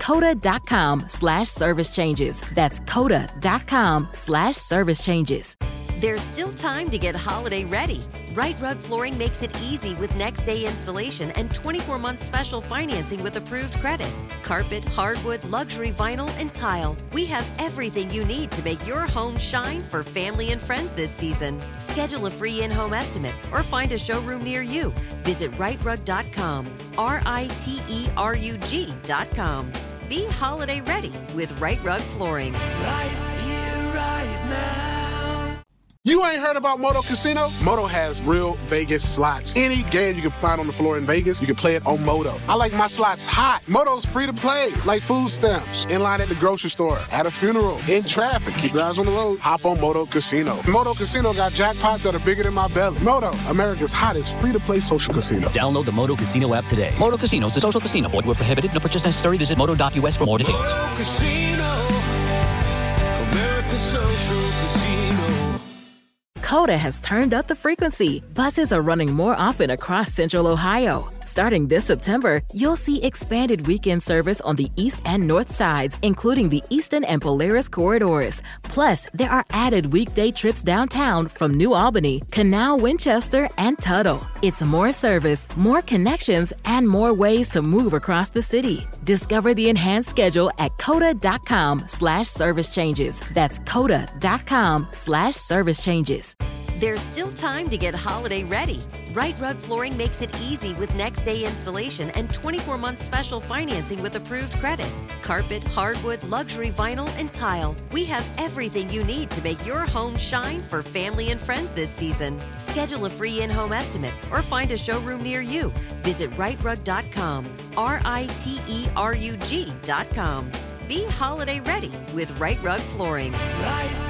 B: coda.com/service changes. That's coda.com/service changes.
C: There's still time to get holiday ready. Right Rug Flooring makes it easy with next-day installation and 24-month special financing with approved credit. Carpet, hardwood, luxury vinyl, and tile. We have everything you need to make your home shine for family and friends this season. Schedule a free in-home estimate or find a showroom near you. Visit rightrug.com, RITERUG.com. Be holiday ready with Right Rug Flooring.
D: Right here, right now.
L: You ain't heard about Moto Casino? Moto has real Vegas slots. Any game you can find on the floor in Vegas, you can play it on Moto. I like my slots hot. Moto's free to play, like food stamps, in line at the grocery store, at a funeral, in traffic. Keep your eyes on the road. Hop on Moto Casino. Moto Casino got jackpots that are bigger than my belly. Moto, America's hottest free-to-play social casino.
M: Download the Moto Casino app today. Moto Casino is a social casino. Void where prohibited. No purchase necessary. Visit moto.us for more details.
D: Moto Casino, America's social casino.
B: Coda has turned up the frequency. Buses are running more often across Central Ohio. Starting this September, you'll see expanded weekend service on the east and north sides, including the Eastern and Polaris corridors. Plus, there are added weekday trips downtown from New Albany, Canal, Winchester, and Tuttle. It's more service, more connections, and more ways to move across the city. Discover the enhanced schedule at coda.com/service changes. That's coda.com/service changes.
C: There's still time to get holiday ready. Right Rug Flooring makes it easy with next-day installation and 24-month special financing with approved credit. Carpet, hardwood, luxury vinyl, and tile. We have everything you need to make your home shine for family and friends this season. Schedule a free in-home estimate or find a showroom near you. Visit rightrug.com, RITERUG.com. Be holiday ready with Right Rug Flooring.
D: Right